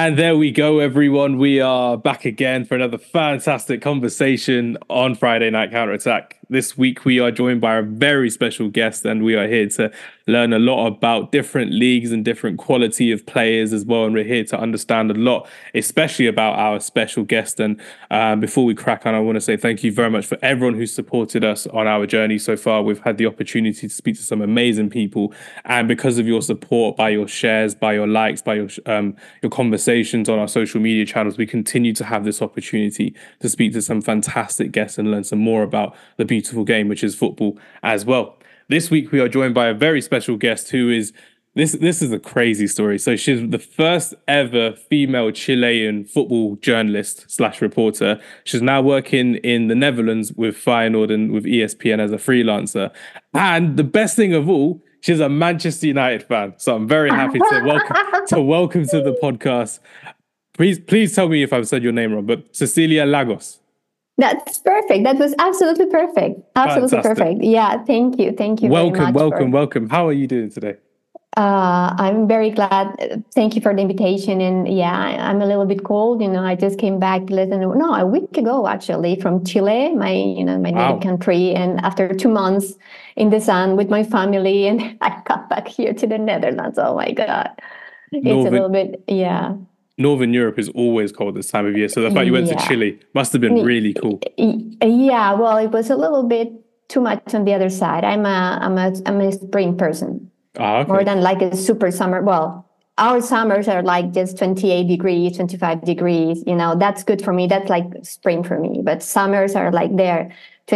And there we go, everyone. We are back again for another fantastic conversation on Friday Night Counterattack. This week, we are joined by a very special guest, and we are here to learn a lot about different leagues and different quality of players as well. And we're here to understand a lot, especially about our special guest. And before we crack on, I want to say thank you very much for everyone who's supported us on our journey so far. We've had the opportunity to speak to some amazing people, and because of your support, by your shares, by your likes, by your conversations on our social media channels, we continue to have this opportunity to speak to some fantastic guests and learn some more about the beautiful game, which is football as well. This week, we are joined by a very special guest who is, this is a crazy story. So she's the first ever female Chilean football journalist slash reporter. She's now working in the Netherlands with Feyenoord and with ESPN as a freelancer. And the best thing of all, she's a Manchester United fan. So I'm very happy to welcome to the podcast. Please tell me if I've said your name wrong, but Cecilia Lagos. That's perfect. That was absolutely perfect. Absolutely Fantastic. Perfect. Yeah, thank you. Thank you welcome, very much. Welcome. How are you doing today? I'm very glad. Thank you for the invitation. And yeah, I'm a little bit cold. I just came back a week ago, actually, from Chile, my native country. And after 2 months in the sun with my family, and I got back here to the Netherlands. Oh my God. It's a little bit, yeah. Northern Europe is always cold this time of year. So the fact you went to Chile must have been really cool. Yeah, well, it was a little bit too much on the other side. I'm a spring person. Okay. More than like a super summer. Well, our summers are like just 28 degrees, 25 degrees. That's good for me. That's like spring for me. But summers are like there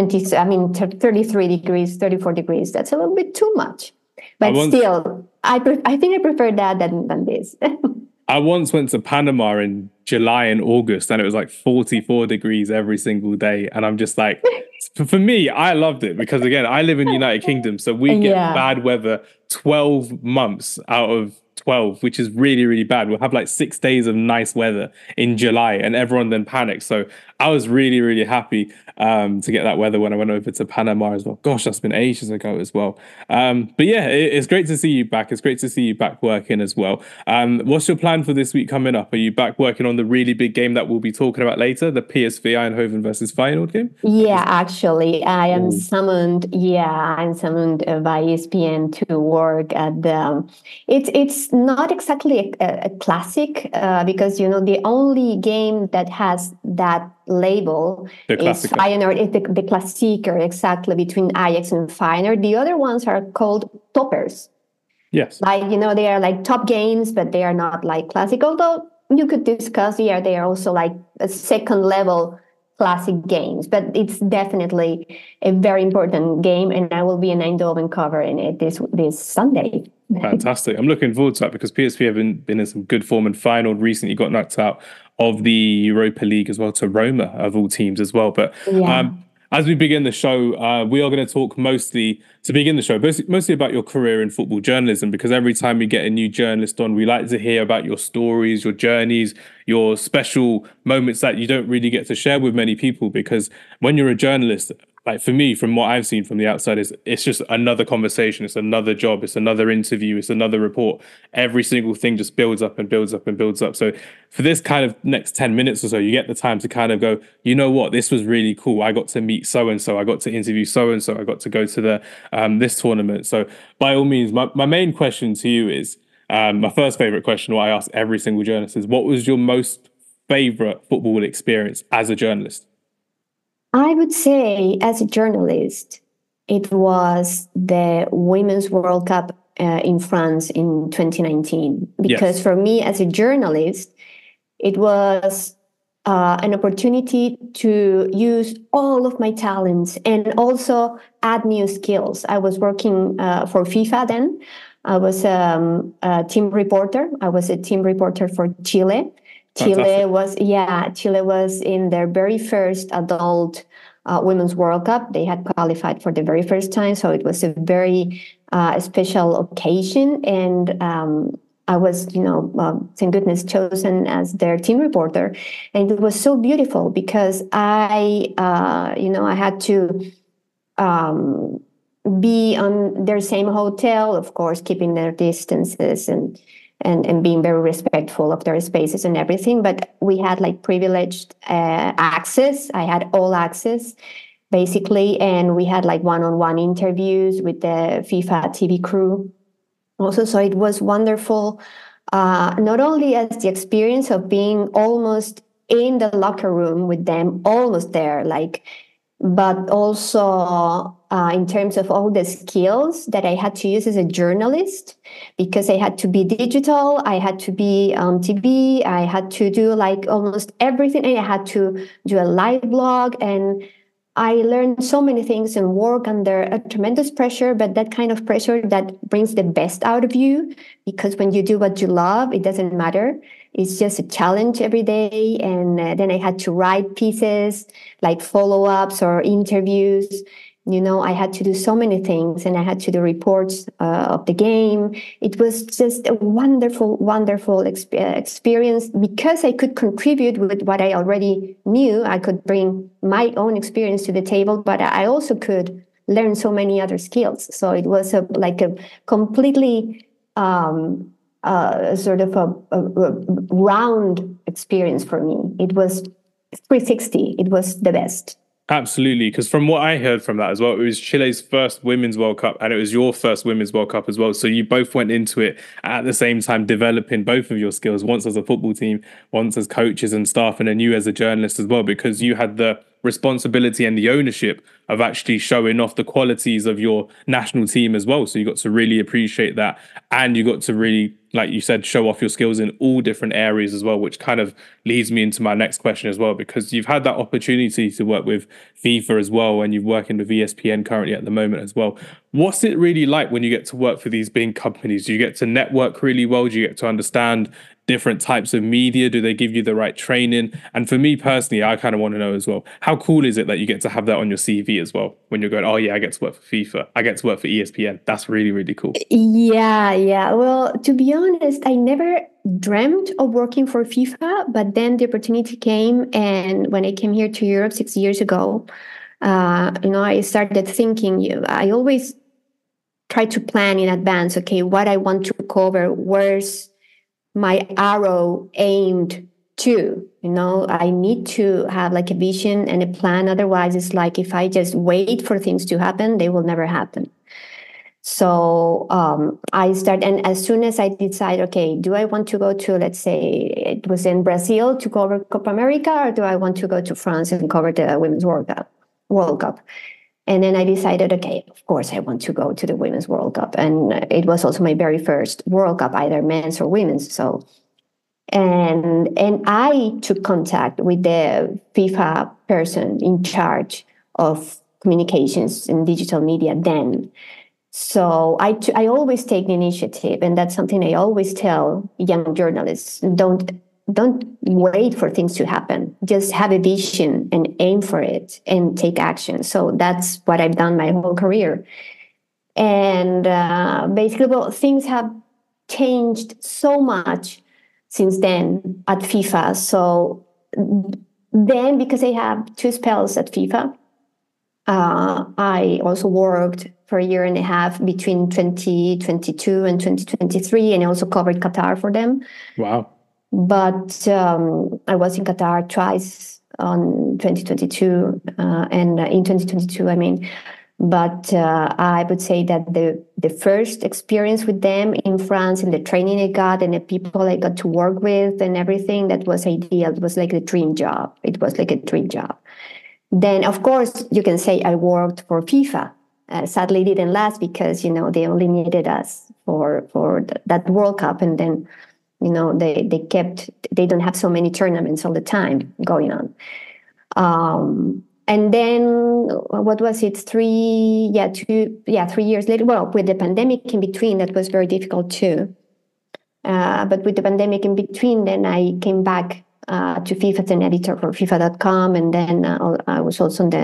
33 degrees, 34 degrees. That's a little bit too much. But still, I think I prefer that than this. I once went to Panama in July and August, and it was like 44 degrees every single day. And I'm just like, for me, I loved it because, again, I live in the United Kingdom. So we get bad weather 12 months out of 12, which is really, really bad. We'll have like 6 days of nice weather in July, and everyone then panics. So I was really, really happy to get that weather when I went over to Panama as well. Gosh, that's been ages ago as well. But yeah, it's great to see you back. It's great to see you back working as well. What's your plan for this week coming up? Are you back working on the really big game that we'll be talking about later, the PSV Eindhoven versus Feyenoord game? Yeah, actually, I am summoned. Yeah, I'm summoned by ESPN to work at the. It's not exactly a classic because the only game that has that label is Feyenoord. It's the Klassieker, exactly, between Ajax and Feyenoord. The other ones are called toppers. Yes, they are like top games, but they are not like classic. Although you could discuss, they are also like a second level classic games, but it's definitely a very important game, and I will be in Eindhoven covering it this Sunday. Fantastic. I'm looking forward to that because PSV have been in some good form, and Feyenoord recently got knocked out of the Europa League as well to Roma, of all teams as well. But as we begin the show, we are going to talk mostly about your career in football journalism, because every time we get a new journalist on, we like to hear about your stories, your journeys, your special moments that you don't really get to share with many people. Because when you're a journalist, like for me, from what I've seen from the outside, it's just another conversation. It's another job. It's another interview. It's another report. Every single thing just builds up and builds up and builds up. So for this kind of next 10 minutes or so, you get the time to kind of go, you know what, this was really cool. I got to meet so-and-so. I got to interview so-and-so. I got to go to the this tournament. So by all means, my main question to you is, my first favorite question, what I ask every single journalist is, what was your most favorite football experience as a journalist? I would say, as a journalist, it was the Women's World Cup in France in 2019. Because for me, as a journalist, it was an opportunity to use all of my talents and also add new skills. I was working for FIFA then. I was a team reporter. I was a team reporter for Chile. Chile was in their very first adult Women's World Cup. They had qualified for the very first time, so it was a very special occasion. And I was, thank goodness, chosen as their team reporter, and it was so beautiful because I had to be on their same hotel, of course, keeping their distances and and being very respectful of their spaces and everything. But we had like privileged access. I had all access basically, and we had like one-on-one interviews with the FIFA TV crew also. So it was wonderful, not only as the experience of being almost in the locker room with them, almost there, like, but also in terms of all the skills that I had to use as a journalist, because I had to be digital, I had to be on TV, I had to do like almost everything, and I had to do a live blog, and I learned so many things and work under a tremendous pressure, but that kind of pressure that brings the best out of you, because when you do what you love, it doesn't matter. It's just a challenge every day. And then I had to write pieces like follow-ups or interviews. I had to do so many things, and I had to do reports of the game. It was just a wonderful, wonderful experience, because I could contribute with what I already knew. I could bring my own experience to the table, but I also could learn so many other skills. So it was like a completely sort of a round experience for me. It was 360. It was the best. Absolutely, because from what I heard from that as well, it was Chile's first Women's World Cup, and it was your first Women's World Cup as well. So you both went into it at the same time, developing both of your skills, once as a football team, once as coaches and staff, and then you as a journalist as well, because you had the responsibility and the ownership of actually showing off the qualities of your national team as well. So you got to really appreciate that, and you got to really, like you said, show off your skills in all different areas as well, which kind of leads me into my next question as well, because you've had that opportunity to work with FIFA as well, and you're working with ESPN currently at the moment as well. What's it really like when you get to work for these big companies? Do you get to network really well? Do you get to understand different types of media? Do they give you the right training? And for me personally, I kind of want to know as well, how cool is it that you get to have that on your CV as well, when you're going, oh yeah, I get to work for FIFA, I get to work for ESPN. That's really, really cool. Yeah. Well, to be honest, I never dreamt of working for FIFA, but then the opportunity came. And when I came here to Europe 6 years ago, I started thinking, I always try to plan in advance, okay, what I want to cover, where's my arrow aimed to. I need to have like a vision and a plan. Otherwise, it's like if I just wait for things to happen, they will never happen. So I start, and as soon as I decide, okay, do I want to go to, let's say it was in Brazil to cover Copa America, or do I want to go to France and cover the Women's World Cup? And then I decided, okay, of course I want to go to the Women's World Cup. And it was also my very first World Cup, either men's or women's. So, and I took contact with the FIFA person in charge of communications and digital media then. So I always take the initiative, and that's something I always tell young journalists: don't wait for things to happen. Just have a vision and aim for it and take action. So that's what I've done my whole career. And basically, well, things have changed so much since then at FIFA. So then, because I have 2 spells at FIFA, I also worked for a year and a half between 2022 and 2023, and I also covered Qatar for them. Wow. But I was in Qatar twice on 2022 and in 2022, I mean. But I would say that the first experience with them in France, and the training I got and the people I got to work with and everything, that was ideal. It was like a dream job. It was like a dream job. Then, of course, you can say I worked for FIFA. Sadly, it didn't last because, they only needed us for that World Cup. And then, they don't have so many tournaments all the time going on. And then what was it? 3 years later. Well, with the pandemic in between, that was very difficult too. But with the pandemic in between, then I came back to FIFA as an editor for FIFA.com, and then I was also on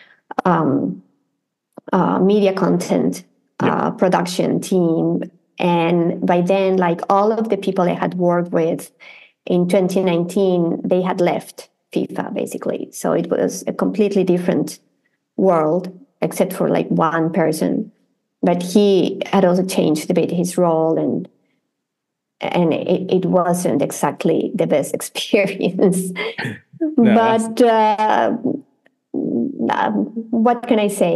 the media content production team. And by then, like all of the people I had worked with in 2019, they had left FIFA basically. So it was a completely different world, except for like one person. But he had also changed a bit his role, and and it wasn't exactly the best experience. No, But what can I say?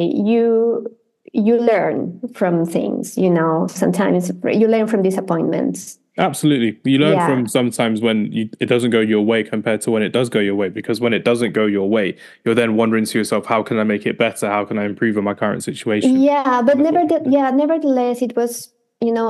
You learn from things, you know. Sometimes you learn from disappointments. absolutely. You learn Yeah. from sometimes when it doesn't go your way compared to when it does go your way, because when it doesn't go your way, you're then wondering to yourself, how can I make it better? How can I improve on my current situation? Yeah, but nevertheless, it was, you know,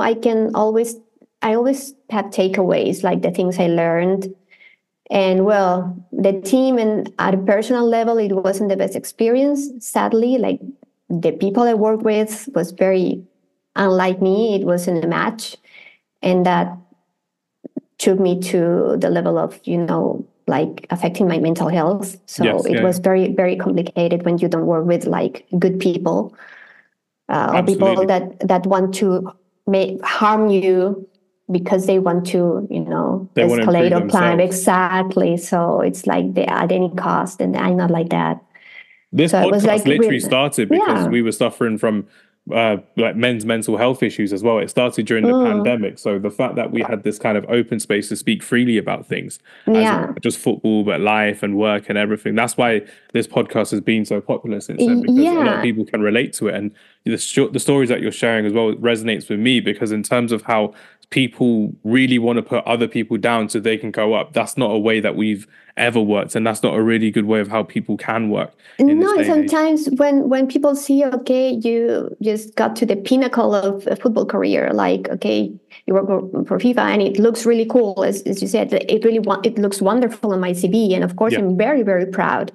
I always had takeaways, like the things I learned. And well, the team and at a personal level, it wasn't the best experience, sadly. Like the people I worked with was very unlike me. It wasn't a match. And that took me to the level of, you know, like affecting my mental health. So Yes, it yeah, was very, very complicated when you don't work with like good people, or people absolutely. that want to harm you because they want to, you know, They want to escalate improve or climb. themselves. Exactly. So it's like they at any cost, and I'm not like that. This So it was podcast like, literally started because yeah. we were suffering from like men's mental health issues as well. It started during the Mm, pandemic. So the fact that we had this kind of open space to speak freely about things, as yeah. not just football, but life and work and everything. That's why this podcast has been so popular since then, because a lot of Yeah. people can relate to it. And the stories that you're sharing as well resonates with me, because in terms of how people really want to put other people down so they can go up, that's not a way that we've ever worked. And that's not a really good way of how people can work in this No, day and age. sometimes when people see, okay, you just got to the pinnacle of a football career, like, okay, you work for FIFA and it looks really cool, as you said, it looks wonderful on my CV, and of course Yeah. I'm very, very proud.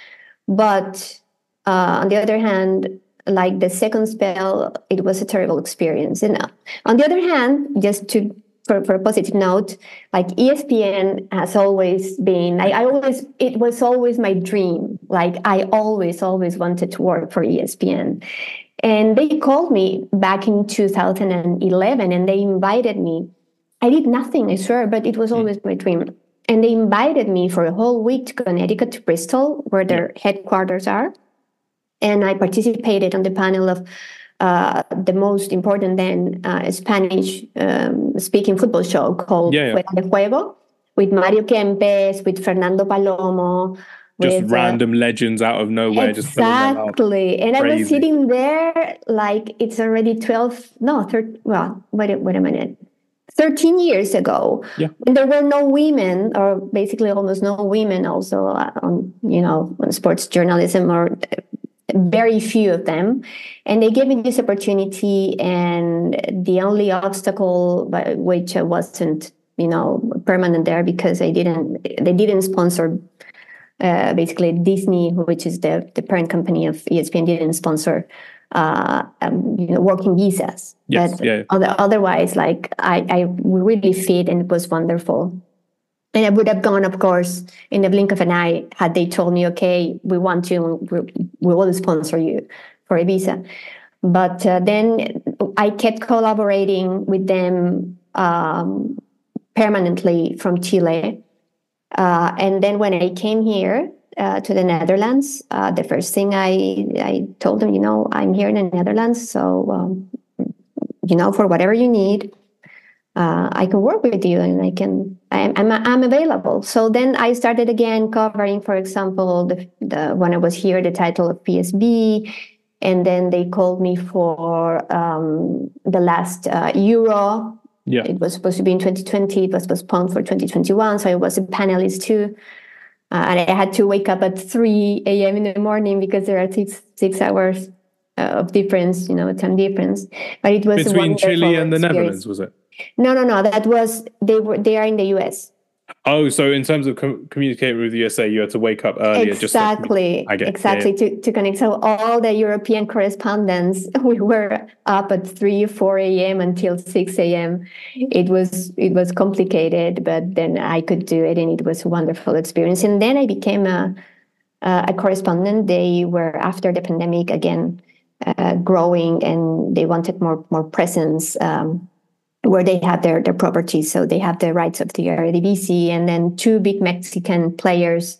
But on the other hand, like the second spell, it was a terrible experience. And on the other hand, just to for a positive note, like ESPN has always been, it was always my dream. Like I always wanted to work for ESPN. And they called me back in 2011 and they invited me. I did nothing, I swear, but it was Mm. always my dream. And they invited me for a whole week to Connecticut, to Bristol, where Yeah. their headquarters are. And I participated on the panel of the most important then Spanish speaking football show called Yeah. Fuera de Juego, with Mario Kempes, with Fernando Palomo, Just with random legends out of nowhere, just filling them out. exactly. And I was Crazy. sitting there like it's already 12, no, 13, well, wait a minute. 13 years ago, Yeah. when there were no women, or basically almost no women, also on, you know, on sports journalism, or very few of them, and they gave me this opportunity. And the only obstacle by which I wasn't, you know, permanent there, because they didn't sponsor. Basically, Disney, which is the parent company of ESPN, didn't sponsor you know, working visas. Yes. But Yeah. otherwise, like I really fit, and it was wonderful. And I would have gone, of course, in the blink of an eye had they told me, okay, we want you, we will sponsor you for a visa. But then I kept collaborating with them permanently from Chile. And then when I came here to the Netherlands, the first thing I told them, you know, I'm here in the Netherlands, so, you know, for whatever you need, I can work with you, and I'm available. So then I started again covering, for example, the when I was here, the title of PSB, and then they called me for the last Euro. Yeah. It was supposed to be in 2020. It was postponed for 2021. So I was a panelist too. And I had to wake up at 3 a.m. in the morning because there are 6 hours of difference, you know, time difference. But it was a Between Chile wonderful and the experience. Netherlands, was it? No. That was they are in the US. Oh, so in terms of communicating with the USA, you had to wake up earlier just to. Exactly, I get. Yeah. exactly, to connect. So all the European correspondents, we were up at 3, 4 a.m. until 6 a.m. It was complicated, but then I could do it, and it was a wonderful experience. And then I became a correspondent. They were, after the pandemic again, growing, and they wanted more presence. Where they have their properties. So they have the rights of the Eredivisie, and then 2 big Mexican players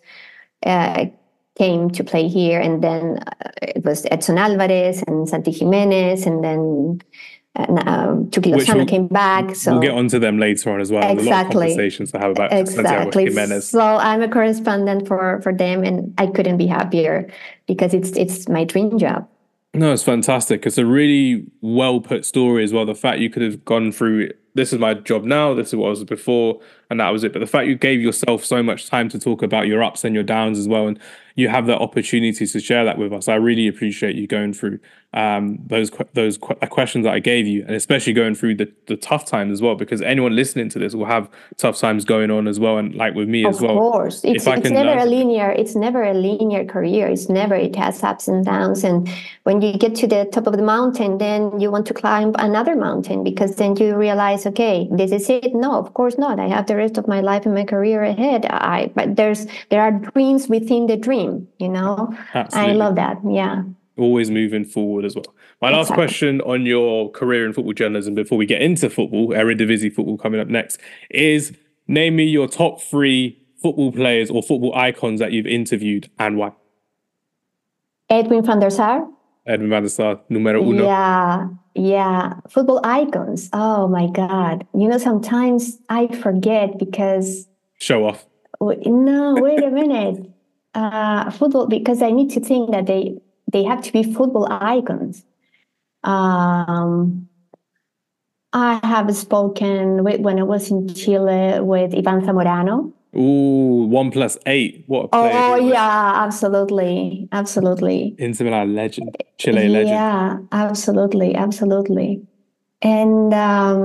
came to play here. And then it was Edson Alvarez and Santi Jimenez, and then Chucky Lozano came back. So we'll get onto them later on as well. Exactly. A lot of conversations to have about Santiago Giménez. So I'm a correspondent for them, and I couldn't be happier because it's my dream job. No, it's fantastic. It's a really well put story as well. The fact you could have gone through, this is my job now, this is what I was before, and that was it. But the fact you gave yourself so much time to talk about your ups and your downs as well, and you have the opportunity to share that with us. I really appreciate you going through those questions that I gave you, and especially going through the tough times as well, because anyone listening to this will have tough times going on as well, and like with me as well. Of course, it's never a linear. It's never a linear career. It has ups and downs, and when you get to the top of the mountain, then you want to climb another mountain because then you realize, okay, this is it. No, of course not. I have the rest of my life and my career ahead. But there are dreams within the dream. Absolutely. I love that. Yeah. Always moving forward as well. My last question on your career in football journalism before we get into football, Eredivisie football coming up next, is name me your top 3 football players or football icons that you've interviewed and why. Edwin van der Sar. Edwin van der Sar, numero uno. Yeah. Football icons. Oh my God. Sometimes I forget because... Show off. No, wait a minute. Football, because I need to think that they have to be football icons. I have spoken when I was in Chile with Ivan Zamorano. Ooh, 1+8. What a player. Oh, yeah, absolutely. Inter Milan legend, Chile legend. Yeah, absolutely. And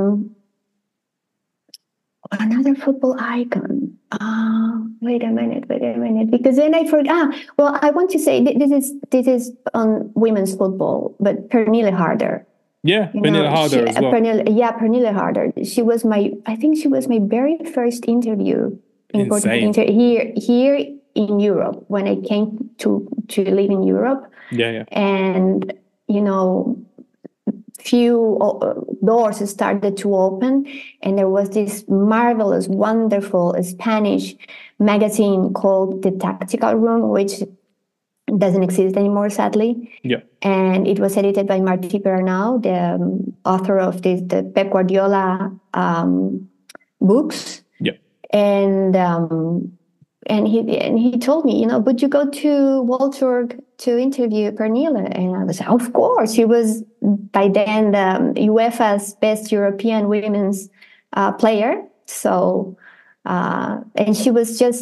another football icon. Wait a minute, because then I forgot. Well, I want to say this is on women's football, but Pernille Harder. Yeah, Pernille Harder as well. Pernille Harder. She was my very first interview. Important here in Europe when I came to live in Europe. Yeah. And few doors started to open, and there was this marvelous, wonderful Spanish magazine called The Tactical Room, which doesn't exist anymore, sadly. Yeah. And it was edited by Martí Perarnau, the author of the Pep Guardiola books. Yeah. And he told me, would you go to Wolfsburg to interview Pernille? And I was like, of course. She was by then UEFA's best European women's player. So, and she was just,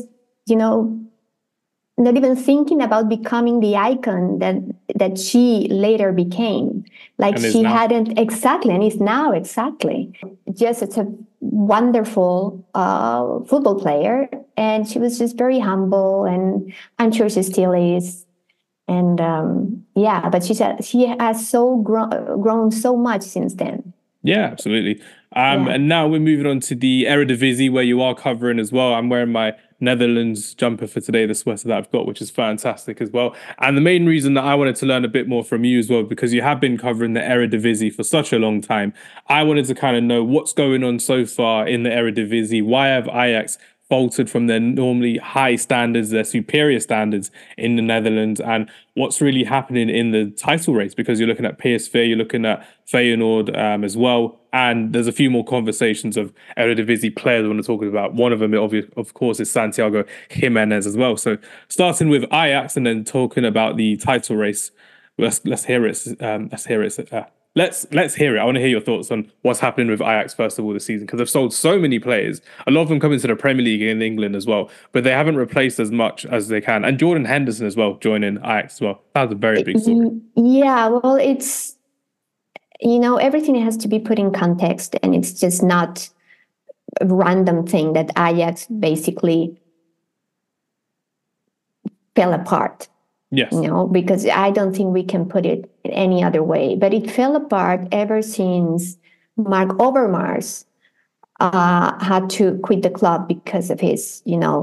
not even thinking about becoming the icon that she later became. Like she hadn't exactly, and is now exactly. Just it's a wonderful football player, and she was just very humble, and I'm sure she still is. And but she said she has grown so much since then. Yeah, absolutely. And now we're moving on to the Eredivisie, where you are covering as well. I'm wearing my Netherlands jumper for today, the sweater that I've got, which is fantastic as well. And the main reason that I wanted to learn a bit more from you as well, because you have been covering the Eredivisie for such a long time, I wanted to kind of know what's going on so far in the Eredivisie. Why have Ajax faltered from their normally high standards, their superior standards in the Netherlands, and what's really happening in the title race? Because you're looking at PSV, you're looking at Feyenoord as well, and there's a few more conversations of Eredivisie players I want to talk about. One of them, of course, is Santiago Giménez as well. So starting with Ajax and then talking about the title race, let's hear it. Let's hear it. I want to hear your thoughts on what's happening with Ajax first of all this season, because they've sold so many players. A lot of them come into the Premier League in England as well, but they haven't replaced as much as they can. And Jordan Henderson as well joining Ajax as well. That's a very big story. Yeah, well, it's everything has to be put in context, and it's just not a random thing that Ajax basically fell apart. Yes. Because I don't think we can put it any other way. But it fell apart ever since Mark Overmars had to quit the club because of his,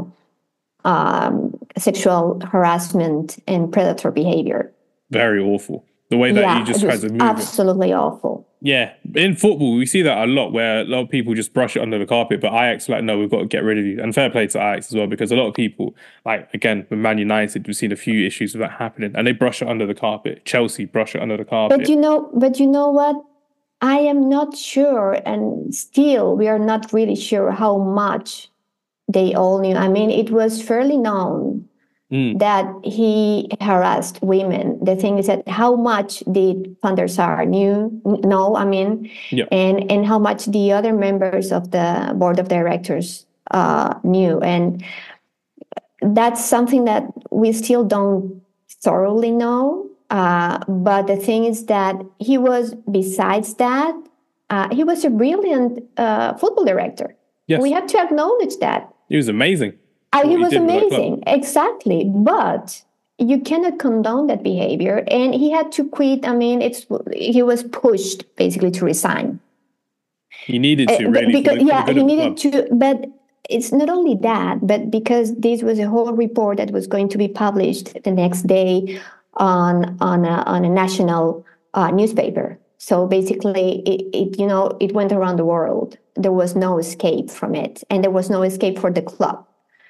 sexual harassment and predator behavior. Very awful. The way that he just tries to move absolutely awful. Yeah. In football, we see that a lot, where a lot of people just brush it under the carpet, but Ajax are like, no, we've got to get rid of you. And fair play to Ajax as well, because a lot of people, like, again, with Man United, we've seen a few issues of that happening, and they brush it under the carpet. Chelsea brush it under the carpet. But you know what? I am not sure, and still we are not really sure how much they all knew. I mean, it was fairly known that he harassed women. The thing is that how much did Van der Sar know, I mean, and how much the other members of the board of directors knew. And that's something that we still don't thoroughly know. But the thing is that he was, besides that, he was a brilliant football director. Yes. We have to acknowledge that. He was amazing. He was amazing, exactly. But you cannot condone that behavior. And he had to quit. I mean, he was pushed basically to resign. He needed to, really. He needed to. But it's not only that, but because this was a whole report that was going to be published the next day on a national newspaper. So basically, it went around the world. There was no escape from it, and there was no escape for the club.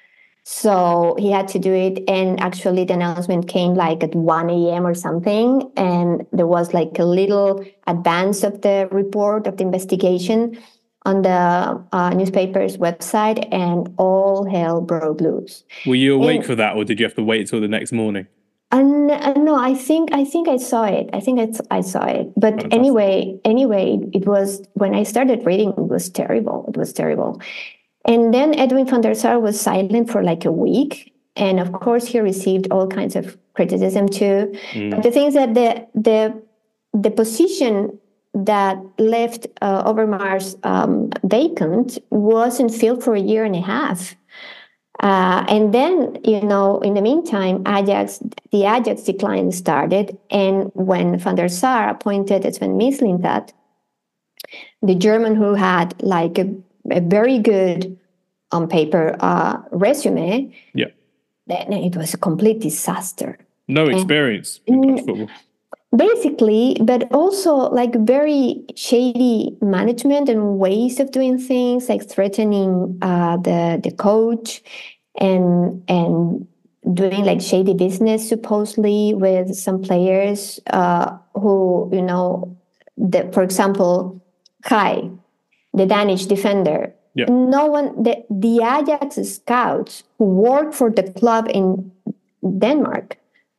So he had to do it, and actually the announcement came like at 1 a.m. or something, and there was like a little advance of the report of the investigation on the newspaper's website, and all hell broke loose. Were you awake for that, or did you have to wait until the next morning? No, I think I saw it. I think I saw it. But fantastic. Anyway, it was, when I started reading, it was terrible. It was terrible. And then Edwin van der Sar was silent for like a week. And of course, he received all kinds of criticism too. But the thing is that the position that left Overmars vacant wasn't filled for a year and a half. And then, in the meantime, the Ajax decline started. And when Van der Sar appointed Sven Mislintat, the German who had like a very good, on paper, resume, then it was a complete disaster. No experience in Dutch football. Basically, but also like very shady management and ways of doing things, like threatening the coach and doing like shady business supposedly with some players who, for example, Kai, the Danish defender. Yeah. No one, the Ajax scouts who work for the club in Denmark,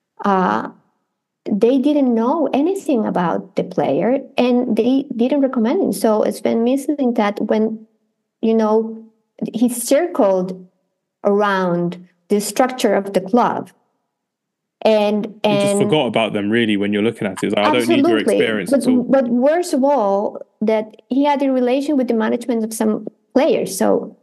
they didn't know anything about the player, and they didn't recommend him. So it's been missing that when, he circled around the structure of the club. And you just forgot about them, really, when you're looking at it. Like, I don't need your experience at all. But worst of all, that he had a relation with the management of some players. So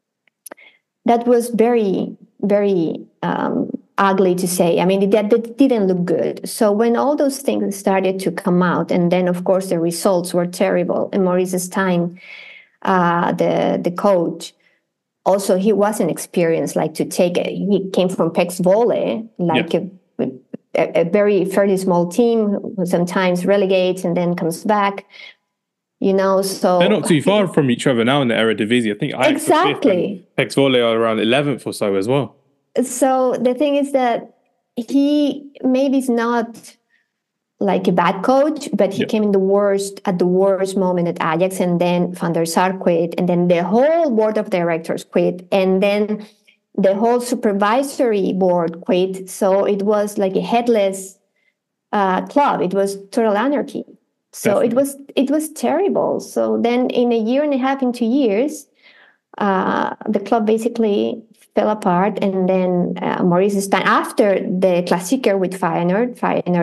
that was very, very ugly to say. I mean, that didn't look good. So when all those things started to come out, and then, of course, the results were terrible. And Maurice Stein, the coach, also, he wasn't experienced like to take it. He came from Pex Volley, like a very fairly small team who sometimes relegates and then comes back. So they're not too far from each other now in the Eredivisie. I think exactly. Pex Volley are around 11th or so as well. So the thing is that he maybe is not like a bad coach, but he came at the worst moment at Ajax, and then Van der Sar quit, and then the whole board of directors quit, and then the whole supervisory board quit. So it was like a headless club. It was total anarchy. So it was terrible. So then in a year and a half, in 2 years, the club basically fell apart. And then Maurice Stein, after the Klassieker with Feyenoord,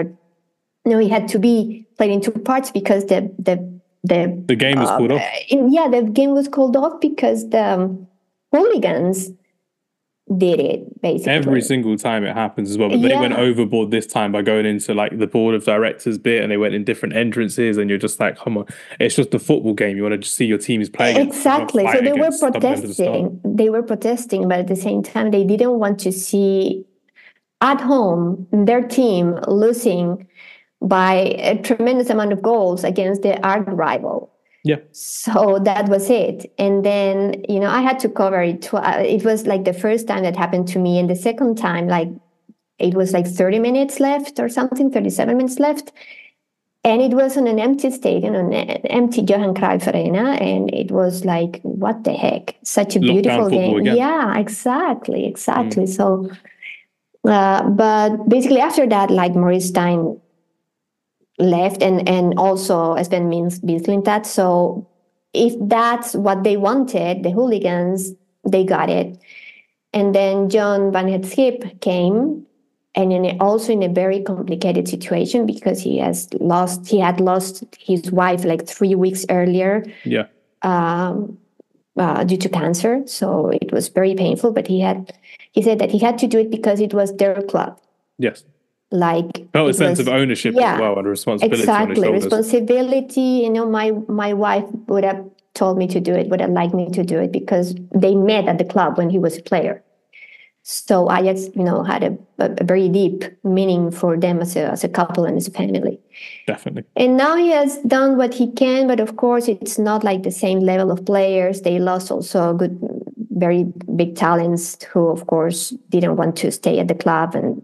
he had to be played in two parts because the game was called off. The game was called off because the hooligans did it, basically. Every single time it happens as well. But they went overboard this time by going into like the board of directors bit, and they went in different entrances, and you're just like, come on, it's just a football game. You want to just see your teams playing. Exactly. So they were protesting. They were protesting, but at the same time, they didn't want to see at home their team losing by a tremendous amount of goals against the arch rival. Yeah. So that was it. And then, I had to cover it. It was like the first time that happened to me. And the second time, like, it was like 30 minutes left or something, 37 minutes left. And it was on an empty stadium, on an empty Johan Cruyff Arena, and it was like, what the heck? Such a beautiful game. Again. Yeah, exactly. So, but basically after that, like Maurice Stein left, and also Sven Mislintat. So if that's what they wanted, the hooligans, they got it. And then John Van Het Schip came, and also in a very complicated situation because he had lost his wife like 3 weeks earlier. Yeah. Due to cancer, so it was very painful. But he said that he had to do it because it was their club. Yes. Like felt a sense of ownership as well, and a responsibility. Exactly, on his shoulders. Responsibility. My wife would have told me to do it, would have liked me to do it because they met at the club when he was a player. So Ajax, had a very deep meaning for them as a couple and as a family. Definitely. And now he has done what he can, but of course it's not like the same level of players. They lost also very big talents who, of course, didn't want to stay at the club, and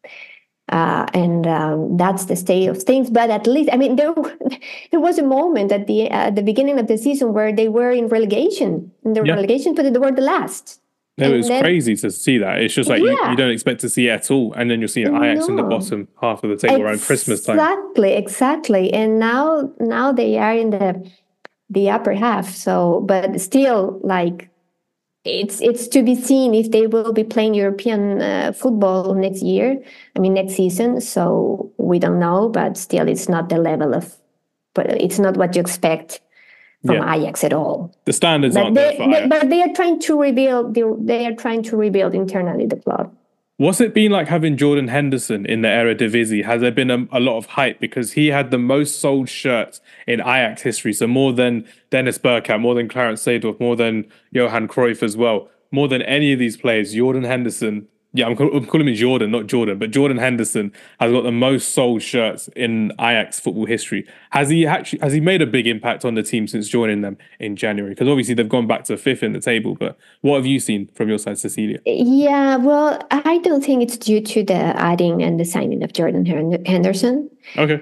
that's the state of things. But at least, there was a moment at the beginning of the season where they were in relegation. In the relegation, but they were the last. No, it was crazy to see that. It's just like you don't expect to see it at all. And then you're seeing Ajax in the bottom half of the table around Christmas time. Exactly. And now they are in the upper half. So, but still, like, it's to be seen if they will be playing European football next season. So we don't know, but still it's not the level but it's not what you expect from Ajax at all. The standards aren't there for Ajax. But they are trying to rebuild. They are trying to rebuild internally the club. What's it been like having Jordan Henderson in the Eredivisie? Has there been a lot of hype? Because he had the most sold shirts in Ajax history. So more than Dennis Bergkamp, more than Clarence Seedorf, more than Johan Cruyff as well. More than any of these players, Jordan Henderson... Yeah, I'm calling him Jordan, not Jordan, but Jordan Henderson has got the most sold shirts in Ajax football history. Has he made a big impact on the team since joining them in January? Because obviously they've gone back to fifth in the table, but what have you seen from your side, Cecilia? Yeah, well, I don't think it's due to the adding and the signing of Jordan Henderson. Okay.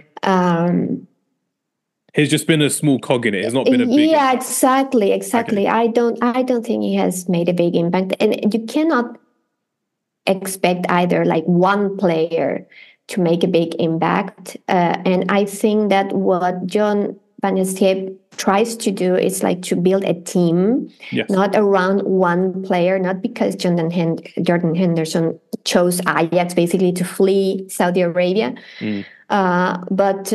He's just been a small cog in it. It's not been a big impact. Exactly. Okay. I don't think he has made a big impact, and you cannot expect either like one player to make a big impact. And I think that what John Van Het Schip tries to do is like to build a team, not around one player, not because Jordan Henderson chose Ajax basically to flee Saudi Arabia. But,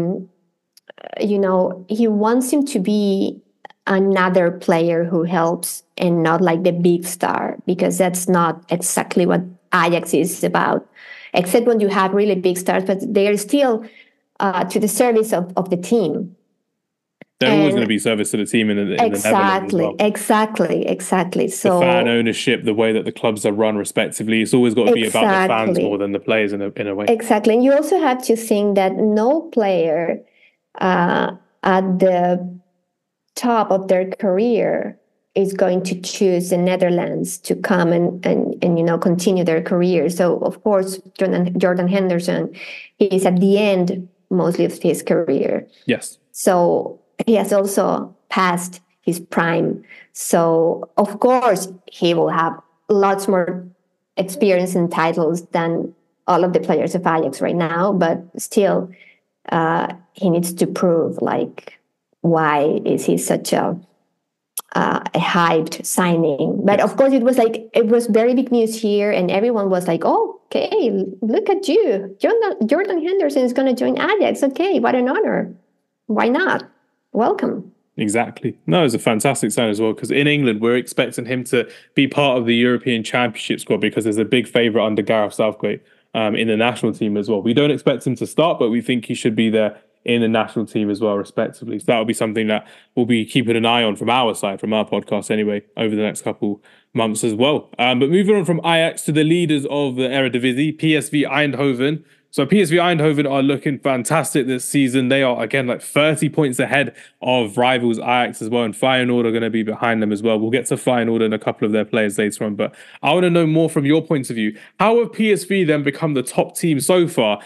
he wants him to be another player who helps and not like the big star, because that's not exactly what Ajax is about, except when you have really big stars, but they are still to the service of the team. They're always going to be service to the team in the Netherlands as well. Exactly. So the fan ownership, the way that the clubs are run respectively, it's always got to be about the fans more than the players in a way. Exactly. And you also have to think that no player at the top of their career is going to choose the Netherlands to come and continue their career. So of course Jordan Henderson, he is at the end mostly of his career. Yes. So he has also passed his prime. So of course he will have lots more experience and titles than all of the players of Ajax right now, but still he needs to prove like why is he such a hyped signing. But of course it was very big news here, and everyone was like, oh, okay, look at you, Jordan Henderson is going to join Ajax. Okay, what an honor, why not, welcome. Exactly. No, it's a fantastic sign as well, because in England we're expecting him to be part of the European Championship squad, because there's a big favourite under Gareth Southgate in the national team as well. We don't expect him to start, but we think he should be there in the national team as well, respectively. So that will be something that we'll be keeping an eye on from our side, from our podcast anyway, over the next couple months as well. But moving on from Ajax to the leaders of the Eredivisie, PSV Eindhoven. So PSV Eindhoven are looking fantastic this season. They are, again, like 30 points ahead of rivals Ajax as well. And Feyenoord are going to be behind them as well. We'll get to Feyenoord and a couple of their players later on. But I want to know more from your point of view. How have PSV then become the top team so far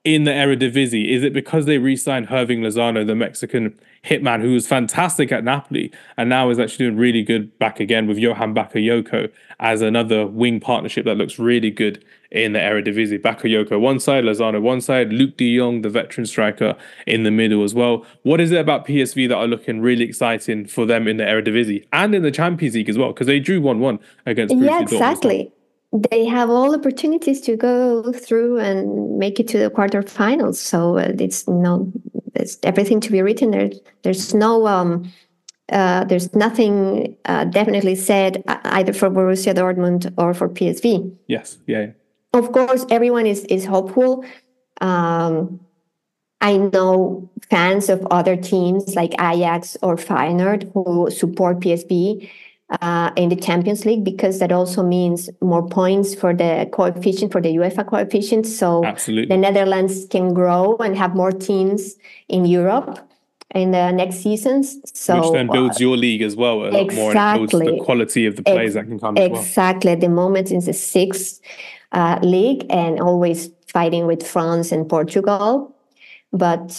in the Eredivisie? Is it because they re-signed Hirving Lozano, the Mexican hitman, who was fantastic at Napoli and now is actually doing really good back again with Johan Bakayoko as another wing partnership that looks really good in the Eredivisie? Bakayoko one side, Lozano one side, Luke de Jong, the veteran striker, in the middle as well. What is it about PSV that are looking really exciting for them in the Eredivisie and in the Champions League as well? Because they drew 1-1 against Borussia Dortmund. Exactly. They have all opportunities to go through and make it to the quarterfinals. So there's everything to be written. There's nothing definitely said either for Borussia Dortmund or for PSV. Yes, yeah. Of course, everyone is hopeful. I know fans of other teams like Ajax or Feyenoord who support PSV in the Champions League, because that also means more points for the coefficient, for the UEFA coefficient. So absolutely, the Netherlands can grow and have more teams in Europe in the next seasons. So, which then builds your league as well a lot more, and it builds the quality of the players that can come as well. Exactly. At the moment, it's the sixth league and always fighting with France and Portugal. But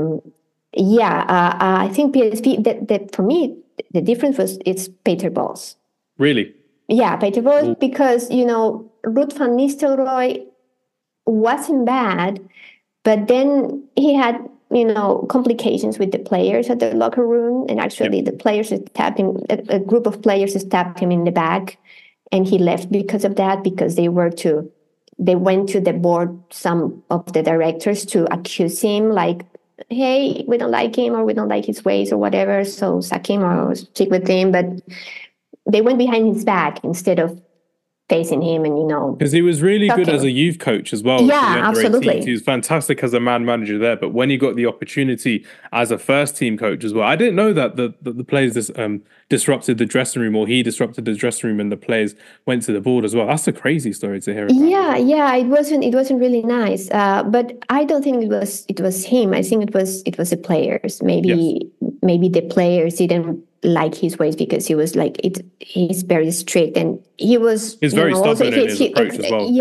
I think PSV, that for me, the difference was it's Peter Bosz. Really? Yeah, Peter Bosz, because, Ruud van Nistelrooy wasn't bad, but then he had, complications with the players at the locker room. And actually the players stabbed him, a group of players stabbed him in the back. And he left because of that, because they went to the board, some of the directors, to accuse him, like, hey, we don't like him, or we don't like his ways, or whatever, so sack him or stick with him. But they went behind his back instead of facing him, and because he was really good as a youth coach as well. Yeah, absolutely. He was fantastic as a man manager there, but when he got the opportunity as a first team coach as well, I didn't know that the players disrupted the dressing room, or he disrupted the dressing room, and the players went to the board as well. That's a crazy story to hear about. Yeah, it wasn't really nice, but I don't think it was him. I think it was the players. Maybe the players didn't like his ways, because he was like he's very strict, and he's very stubborn in his approach as well.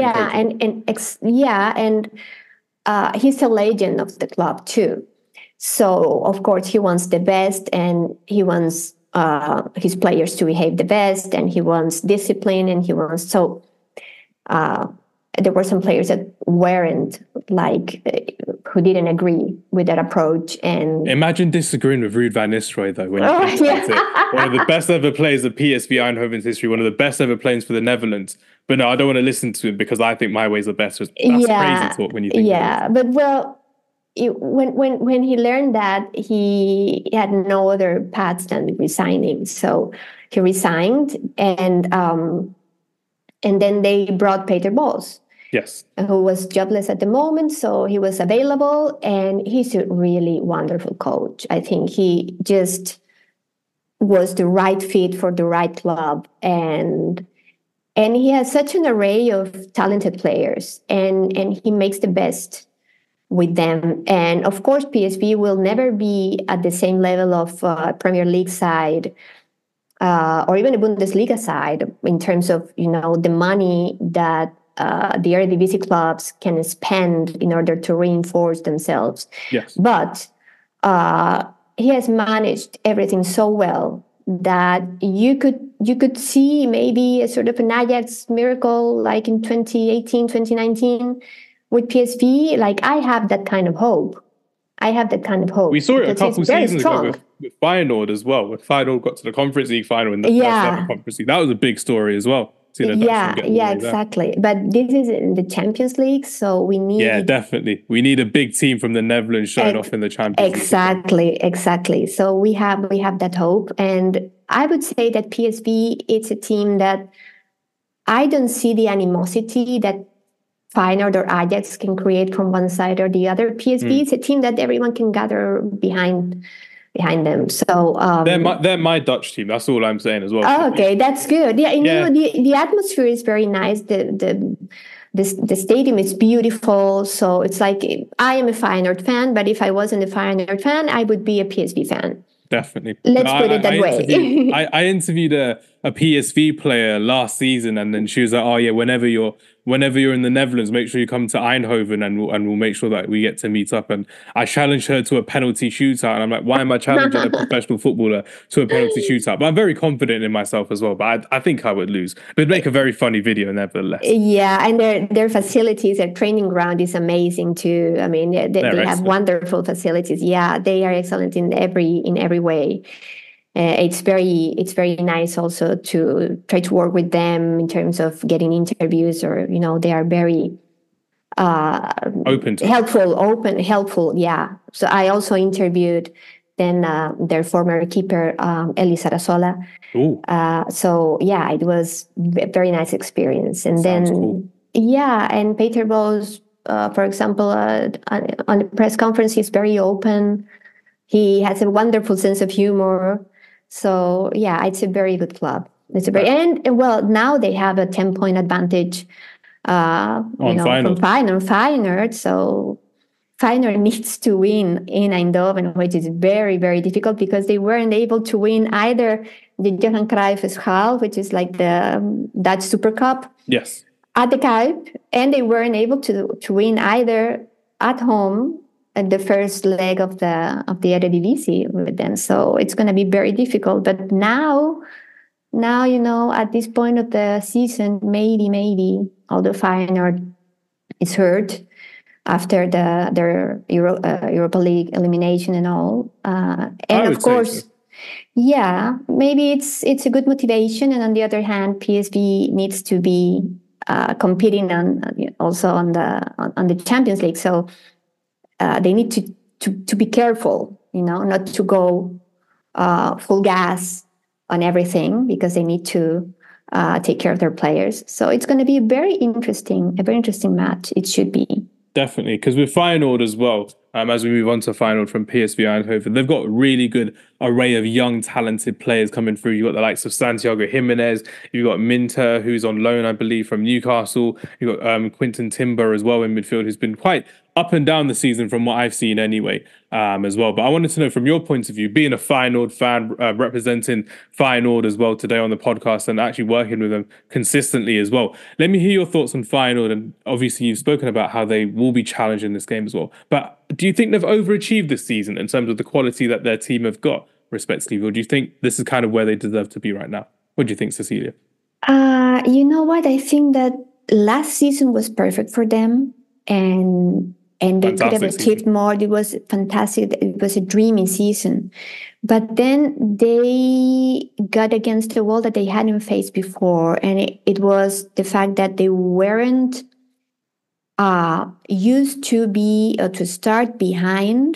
And he's the legend of the club too. So of course he wants the best, and he wants his players to behave the best, and he wants discipline, and he wants there were some players that weren't who didn't agree with that approach. And imagine disagreeing with Ruud van Nistelrooy, though. When you think about it, one of the best ever players of PSV Eindhoven's history, one of the best ever players for the Netherlands. But no, I don't want to listen to him because I think my ways are better. That's crazy talk when you think. Yeah, but when he learned that, he had no other paths than resigning. So he resigned, and then they brought Peter Bosz. Yes. Who was jobless at the moment, so he was available, and he's a really wonderful coach. I think he just was the right fit for the right club, and he has such an array of talented players, and he makes the best with them. And of course, PSV will never be at the same level of Premier League side or even a Bundesliga side in terms of the money that the Eredivisie clubs can spend in order to reinforce themselves. Yes. But he has managed everything so well that you could see maybe a sort of an Ajax miracle like in 2018, 2019 with PSV. Like, I have that kind of hope. We saw it a couple seasons ago with Feyenoord as well. When Feyenoord got to the Conference League final in the first ever Conference League, that was a big story as well. Exactly. But this is in the Champions League, so we need... Yeah, definitely. We need a big team from the Netherlands showing off in the Champions League. Exactly. So we have that hope. And I would say that PSV, it's a team that I don't see the animosity that Feyenoord or Ajax can create from one side or the other. PSV is a team that everyone can gather behind them. So they're my Dutch team. That's all I'm saying as well. Oh, okay, that's good. Yeah, the atmosphere is very nice. The stadium is beautiful. So it's like, I am a Feyenoord fan, but if I wasn't a Feyenoord fan, I would be a PSV fan. Definitely. Let's put it that way. I interviewed a PSV player last season, and then she was like, "Oh yeah, whenever you're in the Netherlands, make sure you come to Eindhoven, and we'll make sure that we get to meet up." And I challenged her to a penalty shootout, and I'm like, "Why am I challenging a professional footballer to a penalty shootout?" But I'm very confident in myself as well. But I think I would lose. But it'd make a very funny video, nevertheless. Yeah, and their facilities, their training ground is amazing too. I mean, they have wonderful facilities. Yeah, they are excellent in every way. It's very nice also to try to work with them in terms of getting interviews, or they are very helpful. Yeah. So I also interviewed then their former keeper, Eli Sarasola. So yeah, it was a very nice experience. And Sounds cool. Yeah, and Peter Bosz, for example, on the press conference, he's very open. He has a wonderful sense of humor. So yeah, it's a very good club. And well, now they have a 10-point advantage from Feyenoord. So Feyenoord needs to win in Eindhoven, which is very, very difficult because they weren't able to win either the Johan Cruyff Schaal, which is like the Dutch Super Cup. Yes. At the Kuip, and they weren't able to win either at home at the first leg of the Eredivisie with them. So it's going to be very difficult. But now at this point of the season, maybe although Feyenoord is hurt after their Europa League elimination and all, and of course. Yeah, maybe it's a good motivation, and on the other hand, PSV needs to be competing also on the Champions League, so they need to be careful, not to go full gas on everything, because they need to take care of their players. So it's going to be a very interesting match. It should be. Definitely, because with Feyenoord as well, as we move on to Feyenoord from PSV Eindhoven, they've got a really good array of young, talented players coming through. You've got the likes of Santiago Jimenez, you've got Minter, who's on loan, I believe, from Newcastle. You've got Quinton Timber as well in midfield, who's been quite up and down the season from what I've seen anyway, as well. But I wanted to know from your point of view, being a Feyenoord fan, representing Feyenoord as well today on the podcast and actually working with them consistently as well. Let me hear your thoughts on Feyenoord. And obviously you've spoken about how they will be challenged in this game as well. But do you think they've overachieved this season in terms of the quality that their team have got, respectively? Or do you think this is kind of where they deserve to be right now? What do you think, Cecilia? You know what? I think that last season was perfect for them, and they could have achieved more. It was fantastic. It was a dreamy season. But then they got against a wall that they hadn't faced before. And it was the fact that they weren't used to start behind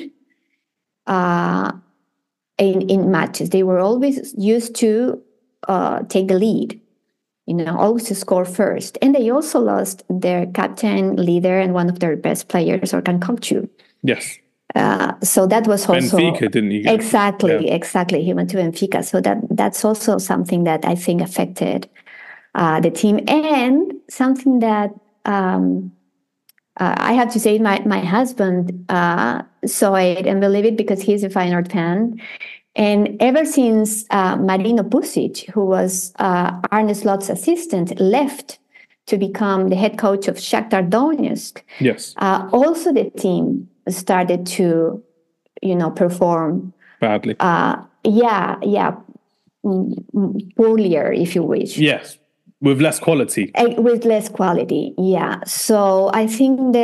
in matches. They were always used to take the lead. Always to score first. And they also lost their captain, leader, and one of their best players, Orkan Kokcu. Yes. So that was also... Benfica, didn't he? Exactly. He went to Benfica. So that's also something that I think affected the team. And something that I have to say, my husband saw it and believed it because he's a Feyenoord fan. And ever since Marino Pusic, who was Arne Slot's assistant, left to become the head coach of Shakhtar Donetsk, yes, also the team started to, perform badly. Poorlier, if you wish. Yes, with less quality. Yeah. So I think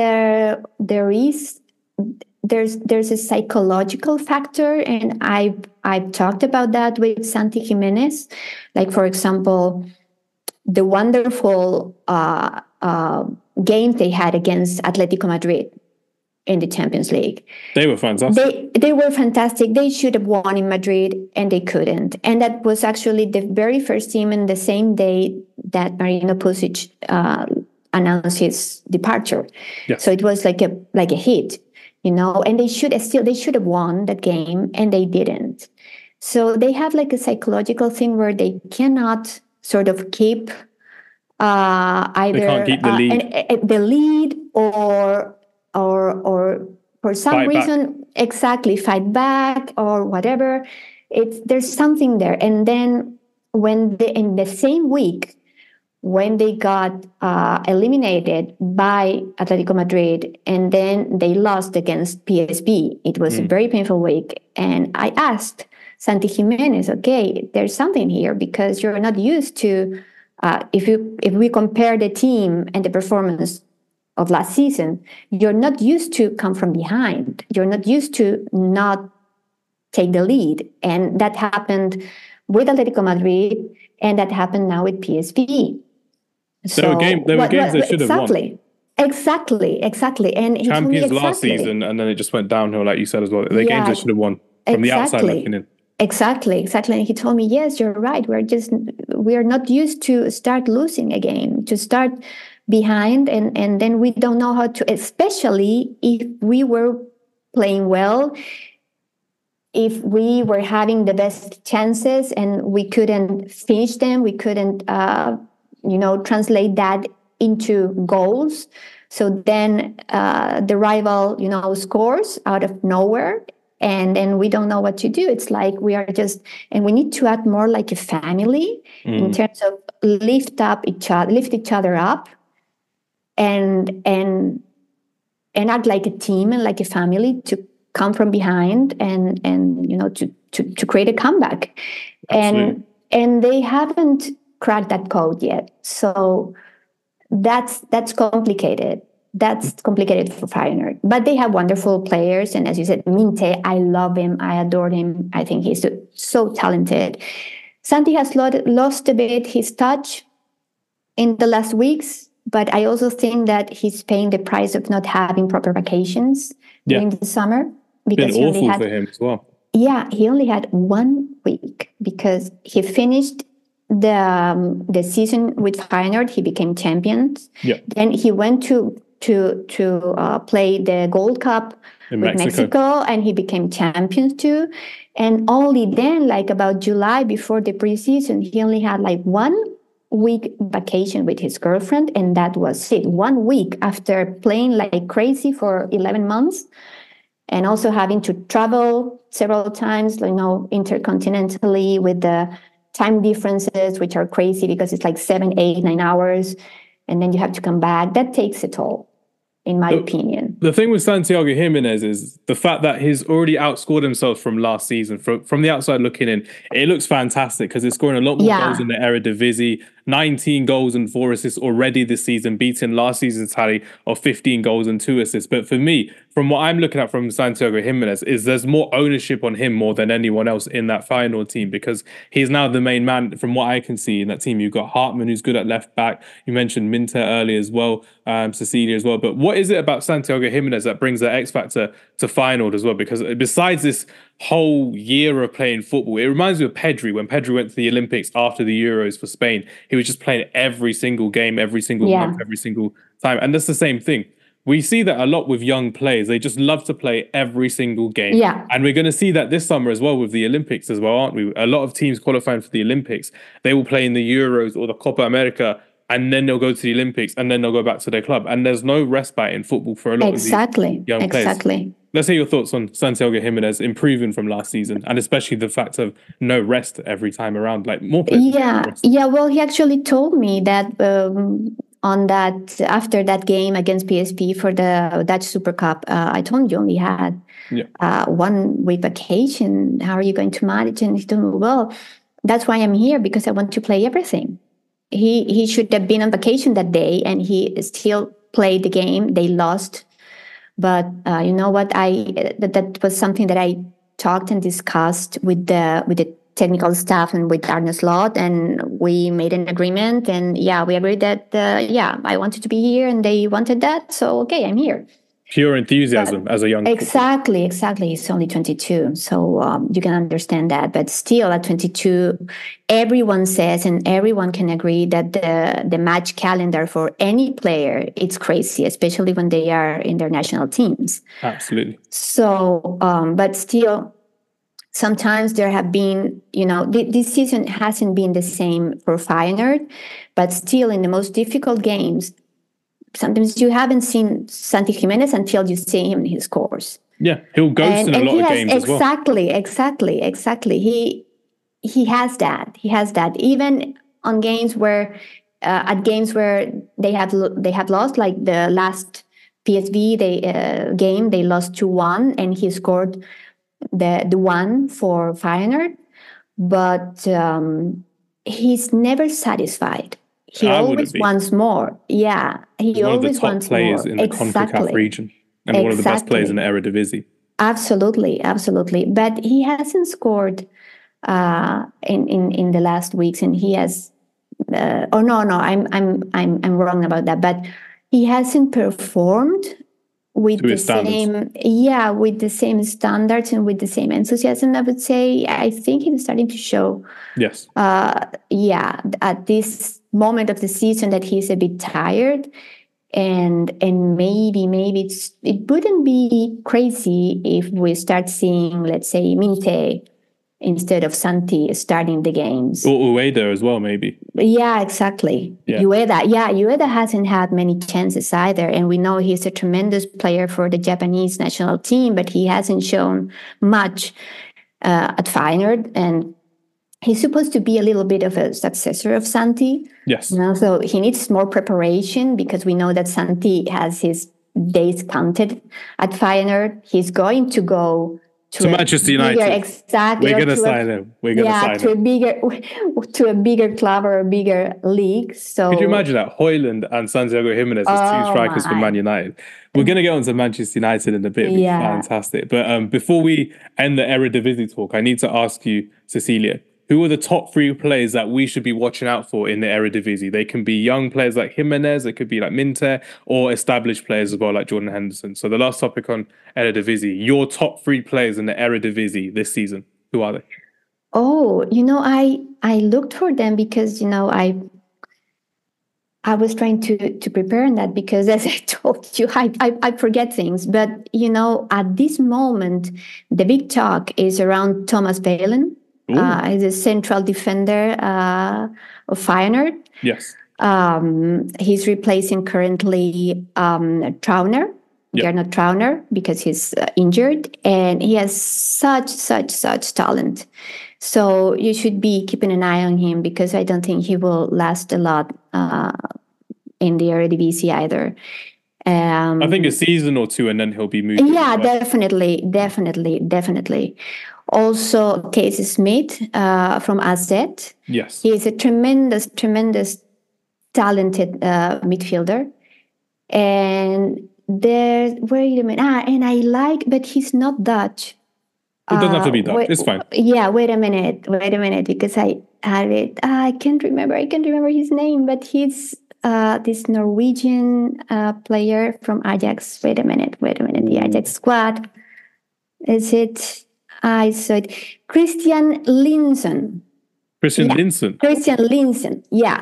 there's a psychological factor, and I've talked about that with Santi Jimenez. Like, for example, the wonderful game they had against Atletico Madrid in the Champions League. They were fantastic. They were fantastic. They should have won in Madrid, and they couldn't. And that was actually the very first team in the same day that Marino Pusic announced his departure. Yes. So it was like a hit. And they should have won that game, and they didn't. So they have like a psychological thing where they cannot sort of keep either they can't keep the lead or for some reason fight back or whatever. There's something there, and then in the same week when they got eliminated by Atletico Madrid, and then they lost against PSV. It was a very painful week. And I asked Santi Giménez, okay, there's something here, because you're not used to, if we compare the team and the performance of last season, you're not used to come from behind. You're not used to not take the lead. And that happened with Atletico Madrid, and that happened now with PSV. So there were games they should have won. Exactly. And he told me last season, and then it just went downhill, like you said as well. The games they should have won from the outside looking in. Exactly. And he told me, yes, you're right. We're not used to start losing a game, to start behind, and then we don't know how to, especially if we were playing well, if we were having the best chances and we couldn't finish them, we couldn't translate that into goals. So then the rival, scores out of nowhere, and then we don't know what to do. It's like we are just, and we need to act more like a family in terms of lift each other up, and act like a team and like a family, to come from behind and to create a comeback. Absolutely. And they haven't cracked that code yet. So that's complicated. That's complicated for Feyenoord. But they have wonderful players. And as you said, Minte, I love him. I adore him. I think he's so talented. Santi has lost a bit his touch in the last weeks, but I also think that he's paying the price of not having proper vacations during the summer. Because been awful for him as well. Yeah, he only had 1 week, because he finished the season with Feyenoord. He became champions. Yeah. Then he went to play the Gold Cup with Mexico, and he became champions too. And only then, like about July, before the preseason, he only had like 1 week vacation with his girlfriend, and that was it. 1 week after playing like crazy for 11 months. And also having to travel several times, intercontinentally, with the time differences, which are crazy, because it's like 7, 8, 9 hours. And then you have to come back. That takes a toll, in my opinion. The thing with Santiago Giménez is the fact that he's already outscored himself from last season. From the outside looking in, it looks fantastic, because he's scoring a lot more goals in the Eredivisie. 19 goals and 4 assists already this season, beating last season's tally of 15 goals and 2 assists. But for me, from what I'm looking at from Santiago Giménez, is there's more ownership on him more than anyone else in that Feyenoord team, because he's now the main man. From what I can see in that team, you've got Hartman, who's good at left back. You mentioned Minter earlier as well, Cecilia as well. But what is it about Santiago Giménez that brings the X factor to Feyenoord as well? Because besides this whole year of playing football, it reminds me of Pedri. When Pedri went to the Olympics after the Euros for Spain, he was just playing every single game, every single month, every single time. And that's the same thing. We see that a lot with young players. They just love to play every single game. Yeah. And we're going to see that this summer as well with the Olympics as well, aren't we? A lot of teams qualifying for the Olympics, they will play in the Euros or the Copa America, and then they'll go to the Olympics, and then they'll go back to their club. And there's no respite in football for a lot of these young players. Exactly. Let's hear your thoughts on Santiago Giménez improving from last season, and especially the fact of no rest every time around, like more players. Yeah. Well, he actually told me that after that game against PSV for the Dutch Super Cup, I told him you only had 1 week vacation. How are you going to manage? And he told me, well, that's why I'm here, because I want to play everything. He should have been on vacation that day, and he still played the game. They lost. But you know what? That was something that I talked and discussed with the technical staff and with Arne Slot, and we made an agreement. And we agreed that I wanted to be here, and they wanted that. So okay, I'm here. Pure enthusiasm as a young exactly. He's only 22, so you can understand that. But still, at 22, everyone says, and everyone can agree, that the match calendar for any player, it's crazy, especially when they are in their national teams. Absolutely. So, but still, sometimes there have been, this season hasn't been the same for Feyenoord, but still, in the most difficult games, sometimes you haven't seen Santi Giménez until you see him in his scores. Yeah, he'll ghost in a lot of games as well. Exactly. he has that. He has that. Even on games where, at games where they have lost, like the last PSV game, they lost 2-1, and he scored the one for Feyenoord. But he's never satisfied. He always wants more. Yeah, he always wants more. One of the top players in the CONCACAF region, and one of the best players in the Eredivisie. Absolutely, absolutely. But he hasn't scored in the last weeks, and he has. Oh no, I'm wrong about that. But he hasn't performed with the same, with the same standards and with the same enthusiasm. I would say I think he's starting to show. Yes. At this moment of the season that he's a bit tired, and maybe it wouldn't be crazy if we start seeing, let's say, Minte instead of Santi starting the games. Or Ueda as well, maybe. Yeah, exactly. Yeah. Ueda hasn't had many chances either. And we know he's a tremendous player for the Japanese national team, but he hasn't shown much at Feyenoord. And he's supposed to be a little bit of a successor of Santi. Yes. So he needs more preparation, because we know that Santi has his days counted at Feyenoord. He's going to go to Manchester United. Exactly. We're going to sign him. We're going to sign him. To a bigger club or a bigger league. So could you imagine that? Højlund and Santiago Jimenez as two strikers for Man United. We're going to get on to Manchester United in a bit. It'll be fantastic. But before we end the Eredivisie talk, I need to ask you, Cecilia, who are the top 3 players that we should be watching out for in the Eredivisie? They can be young players like Jimenez, it could be like Minte, or established players as well like Jordan Henderson. So the last topic on Eredivisie, your top 3 players in the Eredivisie this season, who are they? Oh, I looked for them because, I was trying to prepare on that, because as I told you, I forget things. But, at this moment, the big talk is around Thomas Valen. He's a central defender of Feyenoord. Yes. He's replacing currently Trauner. Gernot Trauner, because he's injured, and he has such talent. So you should be keeping an eye on him, because I don't think he will last a lot in the Eredivisie either. I think a season or 2, and then he'll be moved. Yeah, definitely. Also, Casey Smith from AZ. Yes. He is a tremendous talented midfielder. And wait a minute. And I like, but he's not Dutch. It doesn't have to be Dutch. It's fine. Yeah, wait a minute, because I had it. I can't remember his name, but he's this Norwegian player from Ajax. Wait a minute. The Ajax squad. Is it? I saw it. Christian Linson. Christian Linson. Yeah.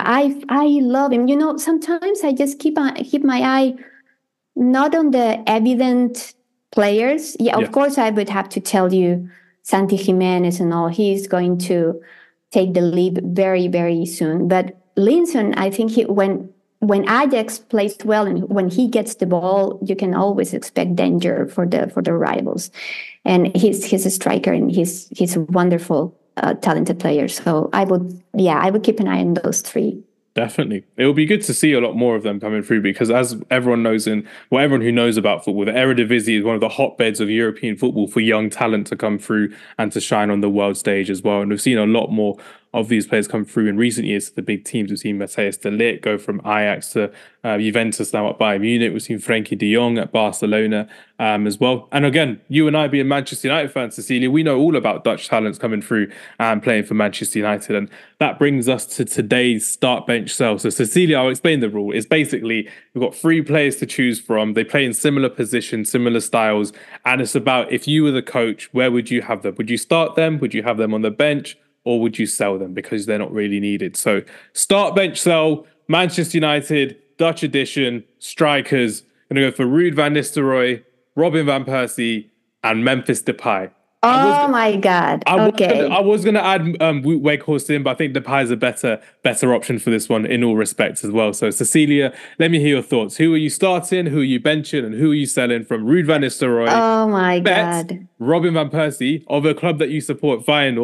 I love him. Sometimes I just keep my eye not on the evident players. Yeah, of course I would have to tell you Santi Jimenez and all. He's going to take the lead very, very soon. But Linson, I think when Ajax plays well and when he gets the ball, you can always expect danger for the rivals. And he's a striker, and he's a wonderful, talented player. So I would keep an eye on those 3. Definitely. It will be good to see a lot more of them coming through, because as everyone knows, everyone who knows about football, the Eredivisie is one of the hotbeds of European football for young talent to come through and to shine on the world stage as well. And we've seen a lot more of these players come through in recent years to the big teams. We've seen Matthijs de Ligt go from Ajax to Juventus, now at Bayern Munich. We've seen Frenkie de Jong at Barcelona as well. And again, you and I being Manchester United fans, Cecilia, we know all about Dutch talents coming through and playing for Manchester United. And that brings us to today's start bench cell. So Cecilia, I'll explain the rule. It's basically, we've got 3 players to choose from. They play in similar positions, similar styles. And it's about, if you were the coach, where would you have them? Would you start them? Would you have them on the bench? Or would you sell them because they're not really needed? So start bench sell, Manchester United, Dutch edition, strikers. Going to go for Ruud van Nistelrooy, Robin van Persie, and Memphis Depay. Oh my God! Okay. I was going to add Wout Weghorst in, but I think Depay is a better option for this one in all respects as well. So Cecilia, let me hear your thoughts. Who are you starting? Who are you benching? And who are you selling from Ruud van Nistelrooy? Oh my God! Robin van Persie of a club that you support, Feyenoord,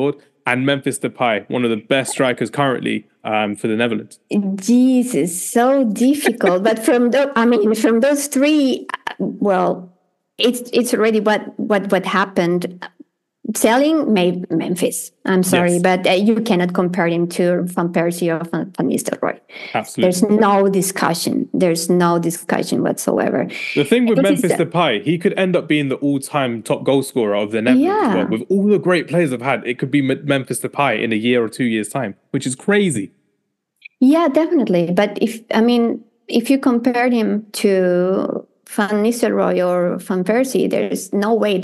and Memphis Depay, one of the best strikers currently for the Netherlands? Jesus, so difficult. But from those three, well, it's already what happened. Selling Memphis. I'm sorry, Yes. but you cannot compare him to Van Persie or Van Nistelrooy. Absolutely. There's no discussion. There's no discussion whatsoever. The thing with Memphis Depay, he could end up being the all-time top goal scorer of the Netherlands as well. With all the great players they've had, it could be Memphis Depay in a year or 2 years' time, which is crazy. Yeah, definitely. But if you compare him to Van Nistelrooy or Van Persie, there's no way.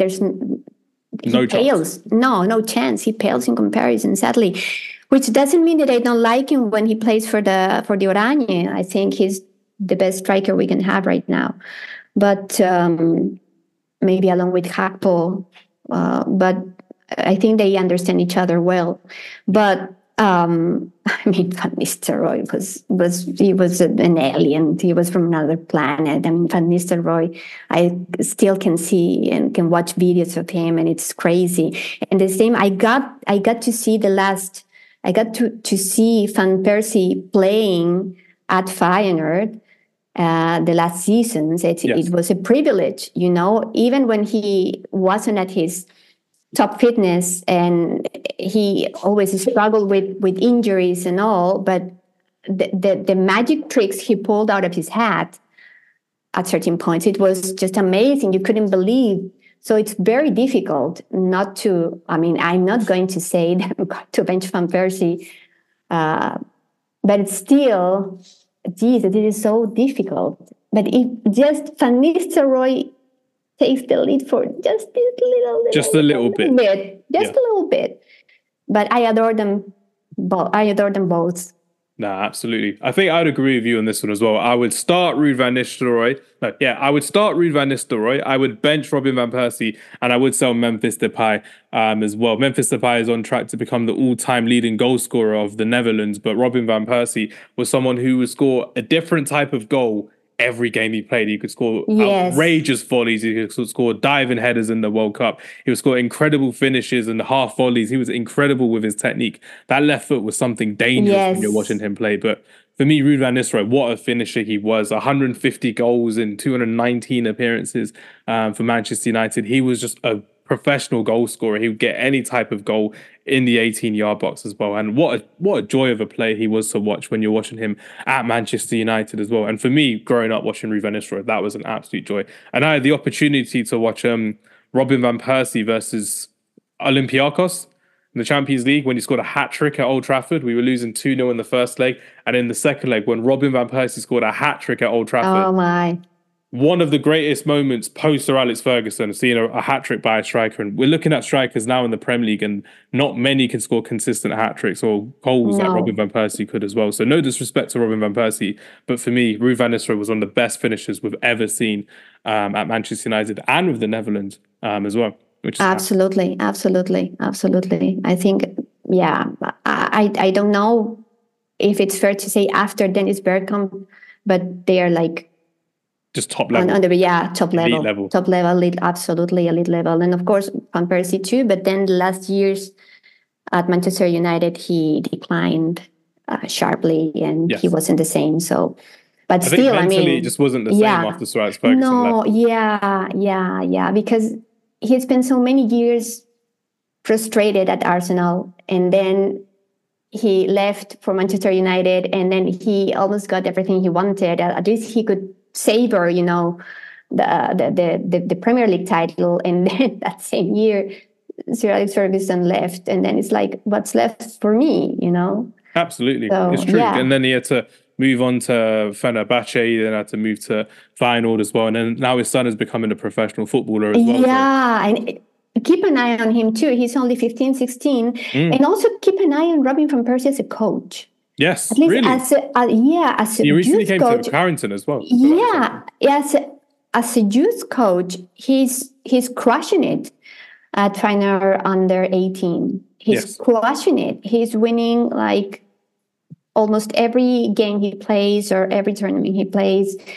No chance. No chance. He pales in comparison, sadly. Which doesn't mean that I don't like him when he plays for the Oranje. I think he's the best striker we can have right now. But maybe along with Gakpo. But I think they understand each other well. But Van Nistelrooy was an alien. He was from another planet. Van Nistelrooy, I still can see and can watch videos of him, and it's crazy. And the same, I got to see to see Van Persie playing at Feyenoord the last seasons. It was a privilege, even when he wasn't at his top fitness, and he always struggled with injuries and all, but the magic tricks he pulled out of his hat at certain points, it was just amazing. You couldn't believe. So it's very difficult not to, I'm not going to say that I'm going to bench Van Persie, but it's still, Jesus, it is so difficult. But if just Van Nistelrooy takes the lead for just a little bit. But I adore them both. No, absolutely. I think I'd agree with you on this one as well. I would start Ruud van Nistelrooy. I would start Ruud van Nistelrooy. I would bench Robin van Persie, and I would sell Memphis Depay as well. Memphis Depay is on track to become the all-time leading goal scorer of the Netherlands, but Robin van Persie was someone who would score a different type of goal every game he played. He could score outrageous volleys. He could score diving headers in the World Cup. He would score incredible finishes and half volleys. He was incredible with his technique. That left foot was something dangerous when you're watching him play. But for me, Ruud van Nistelrooy, what a finisher he was. 150 goals in 219 appearances for Manchester United. He was just a professional goal scorer. He would get any type of goal in the 18-yard box as well. And what a joy of a player he was to watch when you're watching him at Manchester United as well. And for me, growing up watching Ruud van Nistelrooy, that was an absolute joy. And I had the opportunity to watch Robin van Persie versus Olympiacos in the Champions League when he scored a hat-trick at Old Trafford. We were losing 2-0 in the first leg. And in the second leg, when Robin van Persie scored a hat-trick at Old Trafford. Oh, my. One of the greatest moments post Sir Alex Ferguson, seeing a hat-trick by a striker. And we're looking at strikers now in the Premier League, and not many can score consistent hat-tricks or goals like Robin van Persie could as well. So no disrespect to Robin van Persie, but for me, Ruud van Nistelrooy was one of the best finishers we've ever seen at Manchester United and with the Netherlands as well. Which is absolutely. I think, I don't know if it's fair to say after Dennis Bergkamp, but they are like just top level. Top level. Top level, absolutely elite level. And of course, Van Persie too. But then the last years at Manchester United, he declined sharply, and he wasn't the same. So, but still, it just wasn't the same after Sir Alex Ferguson left. Because he spent so many years frustrated at Arsenal, and then he left for Manchester United, and then he almost got everything he wanted. At least he could savor, the Premier League title, and then that same year, Sir Alex Ferguson left, and then it's like, what's left for me, Absolutely, so, it's true. And then he had to move on to Fenerbahce, then had to move to Feyenoord as well, and then now his son is becoming a professional footballer as well. And keep an eye on him too. He's only 15, 16, and also keep an eye on Robin van Persie as a coach. Yes, at least really. As a he recently came coach, to Carrington as well. As a youth coach, he's crushing it at Feyenoord under 18. He's crushing it. He's winning like almost every game he plays or every tournament he plays.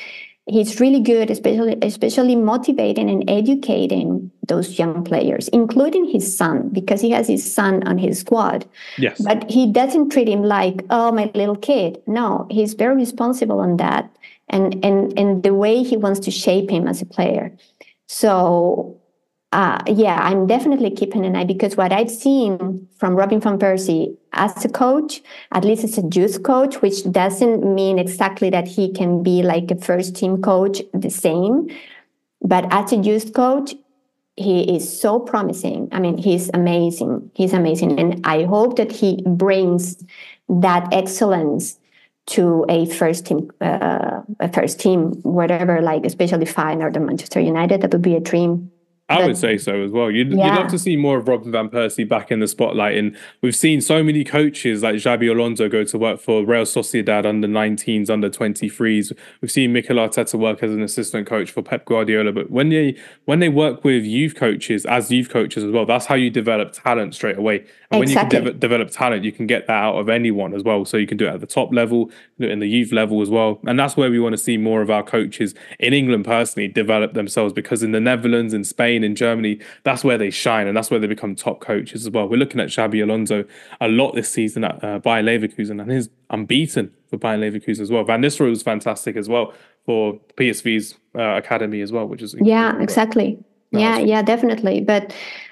he's really good, especially motivating and educating those young players, including his son, because he has his son on his squad. Yes. But he doesn't treat him like, oh, my little kid. No, he's very responsible on that, and the way he wants to shape him as a player. So yeah, I'm definitely keeping an eye, because what I've seen from Robin van Persie as a coach, at least as a youth coach, which doesn't mean exactly that he can be like a first team coach the same, but as a youth coach, he is so promising. I mean, he's amazing. He's amazing. And I hope that he brings that excellence to a first team, whatever, like especially Feyenoord or Manchester United. That would be a dream. I would say so as well. You'd love to see more of Robin van Persie back in the spotlight. And we've seen so many coaches like Xabi Alonso go to work for Real Sociedad under 19s, under 23s. We've seen Mikel Arteta work as an assistant coach for Pep Guardiola. But when they work with youth coaches as well, that's how you develop talent straight away. And when you can develop talent, you can get that out of anyone as well. So you can do it at the top level, do it in the youth level as well. And that's where we want to see more of our coaches in England personally develop themselves, because in the Netherlands, in Spain, in Germany, that's where they shine and that's where they become top coaches as well. We're looking at Xabi Alonso a lot this season at Bayer Leverkusen, and he's unbeaten for Bayer Leverkusen as well. Van Nistelrooy was fantastic as well for PSV's academy as well, which is exactly. Yeah, definitely. But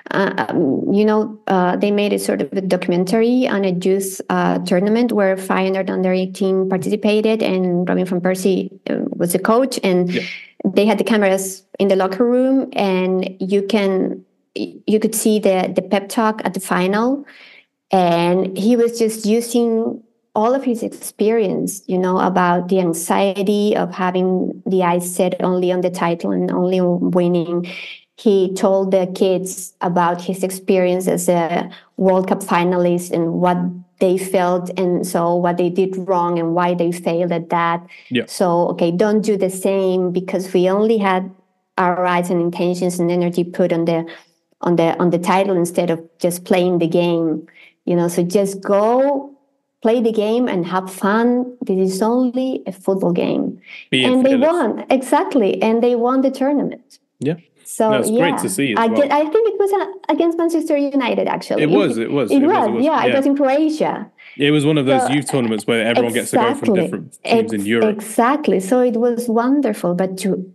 they made a sort of a documentary on a youth tournament where Feyenoord under 18 participated, and Robin van Persie was a coach, and they had the cameras in the locker room, and you could see the pep talk at the final, and he was just using all of his experience, about the anxiety of having the eyes set only on the title and only on winning. He told the kids about his experience as a World Cup finalist and what they felt, and so what they did wrong and why they failed at that. Yeah. So, okay, don't do the same, because we only had our eyes and intentions and energy put on the title instead of just playing the game. So just go play the game and have fun. This is only a football game. And they won. Exactly. And they won the tournament. Yeah. So it's great to see as well. I think it was against Manchester United, actually. It was. It was in Croatia. It was one of those youth tournaments where everyone gets to go from different teams in Europe. Exactly. So it was wonderful. But to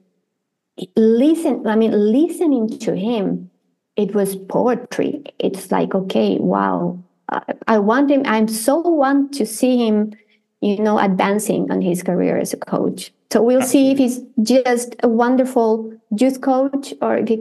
listening to him, it was poetry. It's like, okay, wow. I want him. I'm so want to see him, advancing on his career as a coach. So we'll see if he's just a wonderful youth coach, or if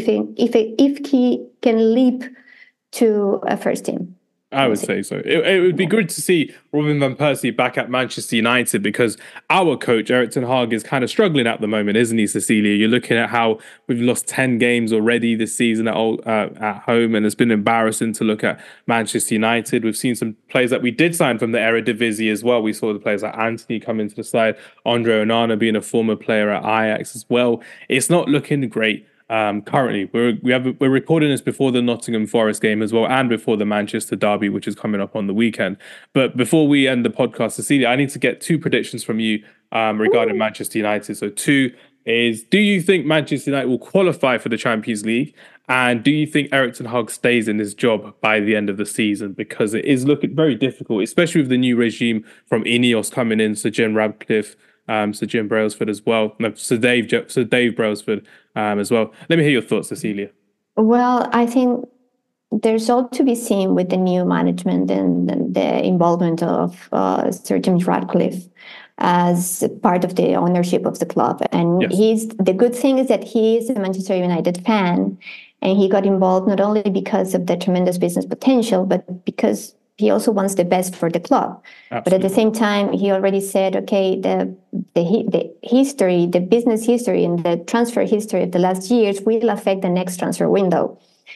he can leap to a first team. I would say so. It would be good to see Robin van Persie back at Manchester United, because our coach, Erik ten Hag, is kind of struggling at the moment, isn't he, Cecilia? You're looking at how we've lost 10 games already this season at home, and it's been embarrassing to look at Manchester United. We've seen some players that we did sign from the Eredivisie as well. We saw the players like Antony come into the side, Andre Onana being a former player at Ajax as well. It's not looking great. Currently, we're recording this before the Nottingham Forest game as well, and before the Manchester derby, which is coming up on the weekend. But before we end the podcast, Cecilia, I need to get two predictions from you regarding Manchester United. So two is, do you think Manchester United will qualify for the Champions League? And do you think Erik ten Hag stays in his job by the end of the season? Because it is looking very difficult, especially with the new regime from Ineos coming in, Sir Jim Ratcliffe, Sir Jim Brailsford as well, Sir Dave Brailsford as well. Let me hear your thoughts, Cecilia. Well, I think there's all to be seen with the new management and the involvement of Sir Jim Ratcliffe as part of the ownership of the club. And the good thing is that he is a Manchester United fan, and he got involved not only because of the tremendous business potential, but because he also wants the best for the club. Absolutely. But at the same time, he already said, okay, the history, the business history and the transfer history of the last years will affect the next transfer window.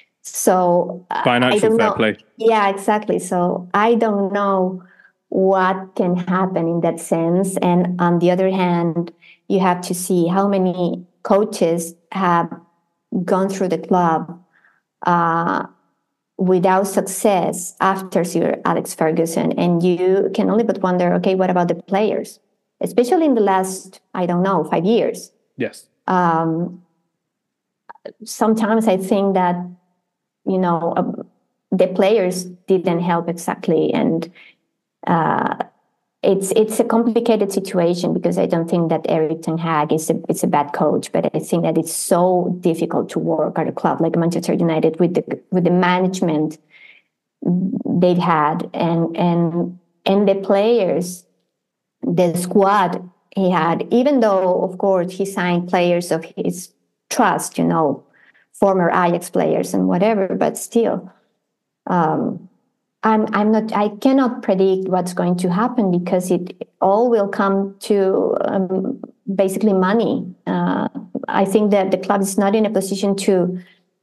So financial fair play. Yeah, exactly. So I don't know what can happen in that sense. And on the other hand, you have to see how many coaches have gone through the club without success after Sir Alex Ferguson, and you can only but wonder, okay, what about the players? especially in the last, I don't know, 5 years. Yes. Sometimes I think that, the players didn't help exactly. And it's a complicated situation, because I don't think that Erik ten Hag is a bad coach, but I think that it's so difficult to work at a club like Manchester United with the management they've had, and the players, the squad he had. Even though, of course, he signed players of his trust, former Ajax players and whatever, but still. I cannot predict what's going to happen, because it all will come to basically money. I think that the club is not in a position to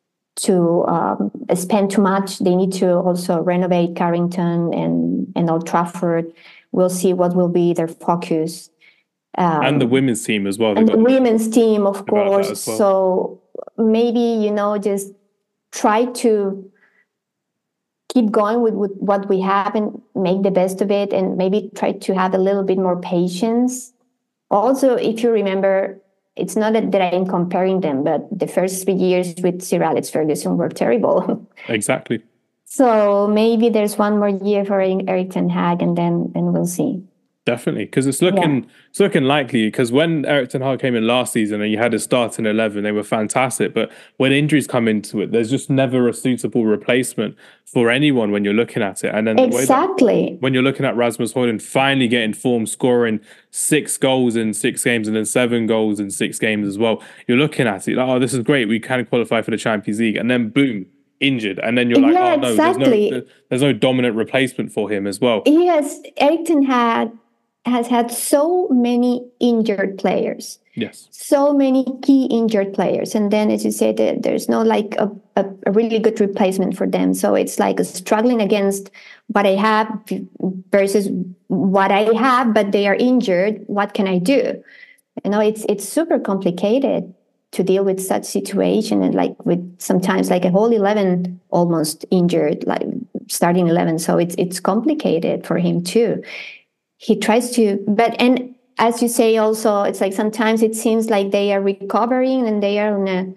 spend too much. They need to also renovate Carrington and Old Trafford. We'll see what will be their focus. And the women's team as well. And the women's team, of course. Well. So maybe, just try to keep going with what we have and make the best of it, and maybe try to have a little bit more patience. Also, if you remember, it's not that I'm comparing them, but the first 3 years with Sir Alex Ferguson were terrible. Exactly. So maybe there's one more year for Erik ten Hag, and then we'll see. Definitely, because it's looking likely. Because when Erik ten Hag came in last season and you had a starting 11, they were fantastic. But when injuries come into it, there's just never a suitable replacement for anyone when you're looking at it. And then exactly, when you're looking at Rasmus Højlund finally getting form, scoring 6 goals in 6 games and then 7 goals in 6 games as well, you're looking at it like, oh, this is great. We can qualify for the Champions League, and then boom, injured, and then you're like, oh no, exactly. there's no dominant replacement for him as well. Yes, Erik ten Hag has had so many injured players. Yes. So many key injured players. And then, as you said, there's no like a really good replacement for them. So it's like struggling against what I have versus what I have, but they are injured. What can I do? It's super complicated to deal with such situation, and like with sometimes like a whole 11 almost injured, like starting 11. So it's complicated for him too. He tries to, and as you say also, it's like sometimes it seems like they are recovering and they are on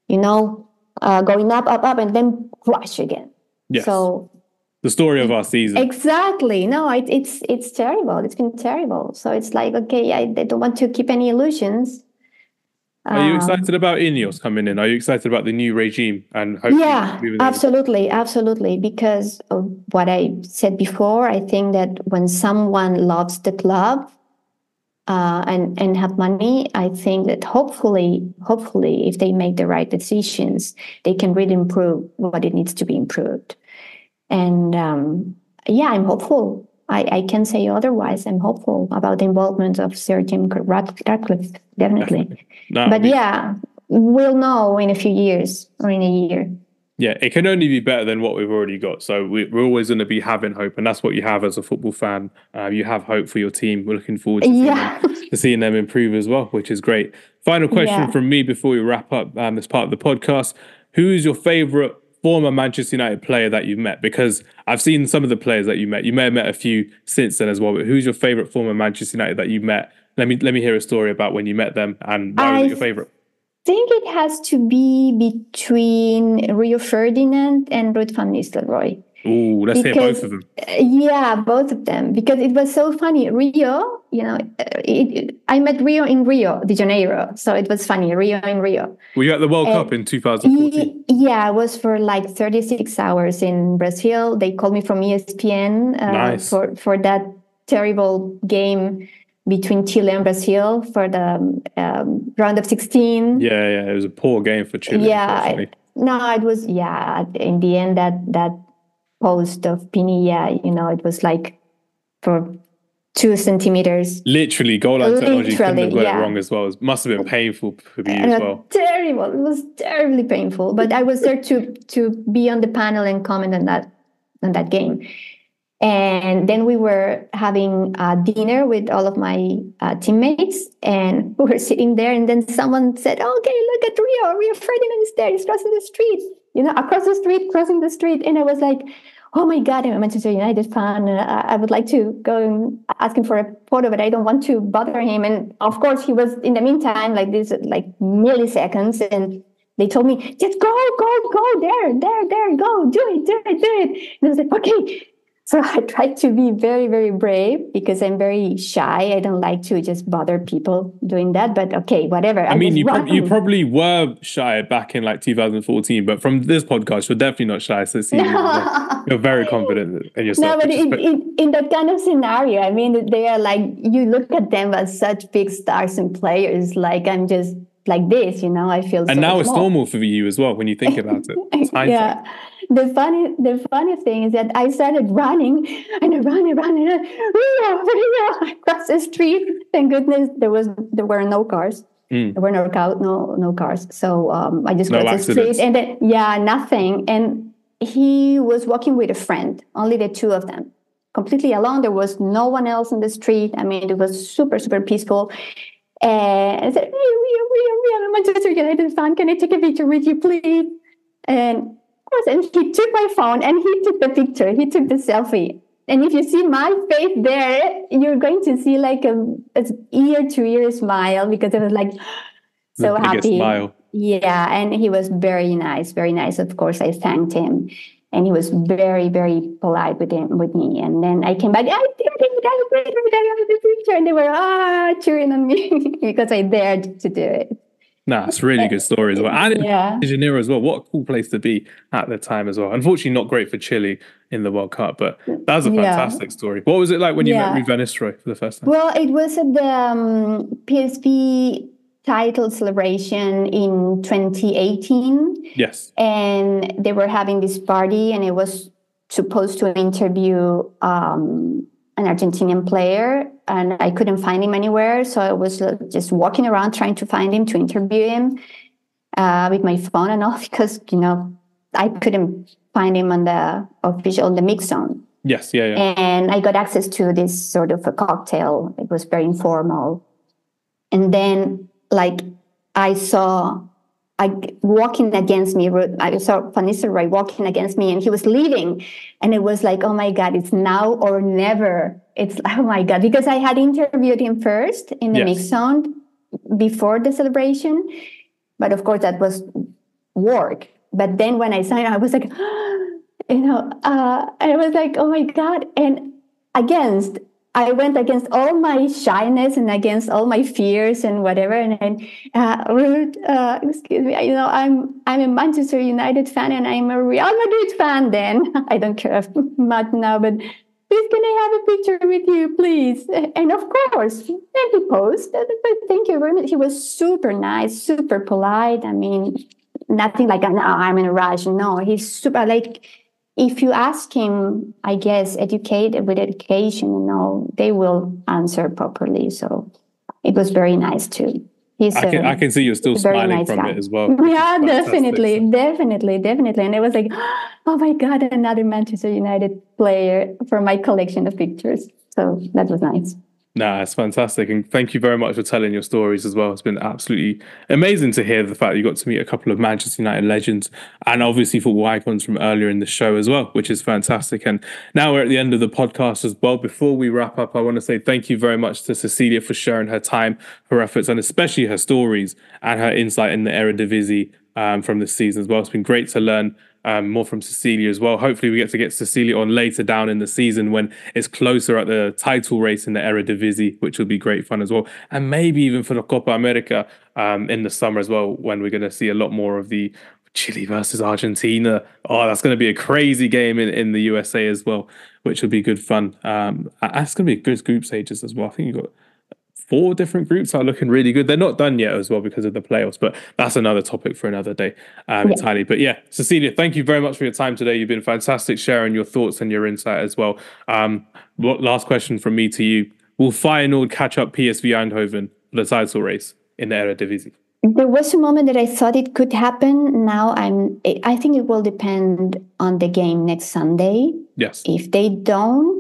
going up, and then crash again. Yes. So the story of our season. Exactly. No, it's terrible. It's been terrible. So it's like, okay, I don't want to keep any illusions. Are you excited about Ineos coming in? Are you excited about the new regime and hopefully? Yeah, absolutely. Because of what I said before, I think that when someone loves the club and have money, I think that hopefully, if they make the right decisions, they can really improve what it needs to be improved. And I'm hopeful. I can't say otherwise. I'm hopeful about the involvement of Sir Jim Ratcliffe, definitely. We'll know in a few years or in a year. Yeah, it can only be better than what we've already got. So we're always going to be having hope, and that's what you have as a football fan. You have hope for your team. We're looking forward to seeing them improve as well, which is great. Final question from me before we wrap up this part of the podcast. Who is your favourite former Manchester United player that you've met? Because I've seen some of the players that you met. You may have met a few since then as well, but who's your favourite former Manchester United that you met? Let me hear a story about when you met them and why was it your favourite? I think it has to be between Rio Ferdinand and Ruud van Nistelrooy. Ooh, let's hear both of them. Yeah, both of them. Because it was so funny. Rio, I met Rio in Rio de Janeiro. So it was funny, Rio in Rio. Were you at the World Cup in 2014? Yeah, I was for like 36 hours in Brazil. They called me from ESPN for that terrible game between Chile and Brazil for the round of 16. Yeah, it was a poor game for Chile. Yeah, it was, in the end, that post of Pinilla, it was like for 2 centimeters. Literally, goal line technology couldn't have got it wrong as well. It must have been painful for you as well. Terrible. It was terribly painful. But I was there to be on the panel and comment on that game. And then we were having dinner with all of my teammates, and we were sitting there. And then someone said, "Okay, look at Rio. Rio Ferdinand is there. He's crossing the street. Across the street, crossing the street." And I was like, oh my God, I'm a Manchester United fan. I would like to go and ask him for a photo, but I don't want to bother him. And of course, he was in the meantime, like this, like milliseconds. And they told me, just go, there, go, do it. And I was like, okay. So I tried to be very, very brave because I'm very shy. I don't like to just bother people doing that. But okay, whatever. I mean, you probably were shy back in like 2014, but from this podcast, you're definitely not shy. So you're very confident in yourself. No, but in that kind of scenario, I mean, they are like, you look at them as such big stars and players. Like I'm just like this, I feel. And now it's normal for you as well when you think about it. Yeah. The funny thing is that I started running and I ran across the street. Thank goodness there were no cars. There were no cars. So I just crossed the street and then nothing. And he was walking with a friend, only the two of them, completely alone. There was no one else in the street. I mean, it was super, super peaceful. And I said, we are a Manchester United fan. Can I take a picture with you, please? And and he took my phone and he took the picture. He took the selfie. And if you see my face there, you're going to see like a ear-to-ear smile because I was like so happy. Smile. Yeah, and he was very nice, very nice. Of course, I thanked him, and he was very, very polite with me. And then I came back. I did the picture, and they were cheering on me because I dared to do it. Nah, it's a really good story as well. And De Janeiro as well. What a cool place to be at the time as well. Unfortunately, not great for Chile in the World Cup, but that was a fantastic story. What was it like when you met Ruud van Nistelrooy for the first time? Well, it was at the PSV title celebration in 2018. Yes. And they were having this party, and it was supposed to interview an Argentinian player, and I couldn't find him anywhere. So I was just walking around trying to find him, to interview him with my phone and all, because, I couldn't find him on the mix zone. Yes, yeah. And I got access to this sort of a cocktail. It was very informal. And then, I saw walking against me. I saw Van Nistelrooy walking against me, and he was leaving. And it was like, oh my God, it's now or never. It's, oh my God, because I had interviewed him first in the mix zone before the celebration. But of course, that was work. But then when I saw him, I was like, I was like, oh my God. And I went against all my shyness and against all my fears and whatever. And then, Ruud, excuse me, I'm a Manchester United fan and I'm a Real Madrid fan then. I don't care much now, but please, can I have a picture with you, please? And of course, and he posed. But thank you very much. He was super nice, super polite. I mean, nothing like, no, I'm in a rush. No, he's super, if you ask him, I guess, with education, they will answer properly. So it was very nice too. I can see you're still smiling nice from it as well. Yeah, definitely. And it was like, oh my God, another Manchester United player for my collection of pictures. So that was nice. Nah, it's fantastic. And thank you very much for telling your stories as well. It's been absolutely amazing to hear the fact that you got to meet a couple of Manchester United legends and obviously football icons from earlier in the show as well, which is fantastic. And now we're at the end of the podcast as well. Before we wrap up, I want to say thank you very much to Cecilia for sharing her time, her efforts, and especially her stories and her insight in the Eredivisie from this season as well. It's been great to learn more from Cecilia as well. Hopefully we get Cecilia on later down in the season when it's closer at the title race in the Eredivisie, which will be great fun as well. And maybe even for the Copa America in the summer as well, when we're going to see a lot more of the Chile versus Argentina. Oh, that's going to be a crazy game in the USA as well, which will be good fun. That's going to be a good group stages as well. I think you've got 4 different groups are looking really good. They're not done yet as well because of the playoffs, but that's another topic for another day entirely. But yeah, Cecilia, thank you very much for your time today. You've been fantastic sharing your thoughts and your insight as well. Last question from me to you. Will Feyenoord catch up PSV Eindhoven for the title race in the Eredivisie? There was a moment that I thought it could happen. Now I think it will depend on the game next Sunday. Yes. If they don't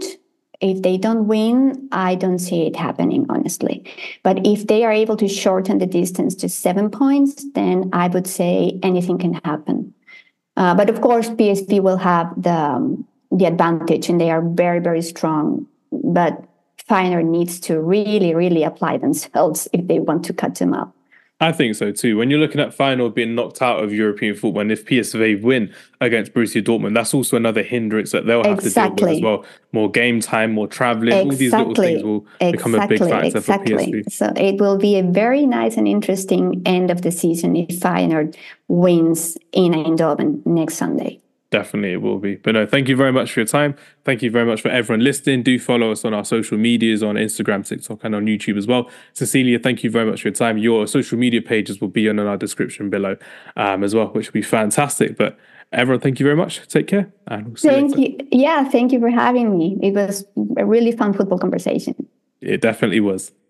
win, I don't see it happening, honestly. But if they are able to shorten the distance to 7 points, then I would say anything can happen. But of course, PSV will have the advantage, and they are very, very strong. But Feyenoord needs to really, really apply themselves if they want to cut them up. I think so too. When you're looking at Feyenoord being knocked out of European football, and if PSV win against Borussia Dortmund, that's also another hindrance that they'll have to deal with as well. More game time, more traveling, all these little things will become a big factor for PSV. So it will be a very nice and interesting end of the season if Feyenoord wins in Eindhoven next Sunday. Definitely it will be. But no, thank you very much for your time. Thank you very much for everyone listening. Do follow us on our social medias, on Instagram, TikTok, and on YouTube as well. Cecilia, thank you very much for your time. Your social media pages will be on our description below as well, which will be fantastic. But everyone, thank you very much. Take care. And we'll see you later. Yeah, thank you for having me. It was a really fun football conversation. It definitely was.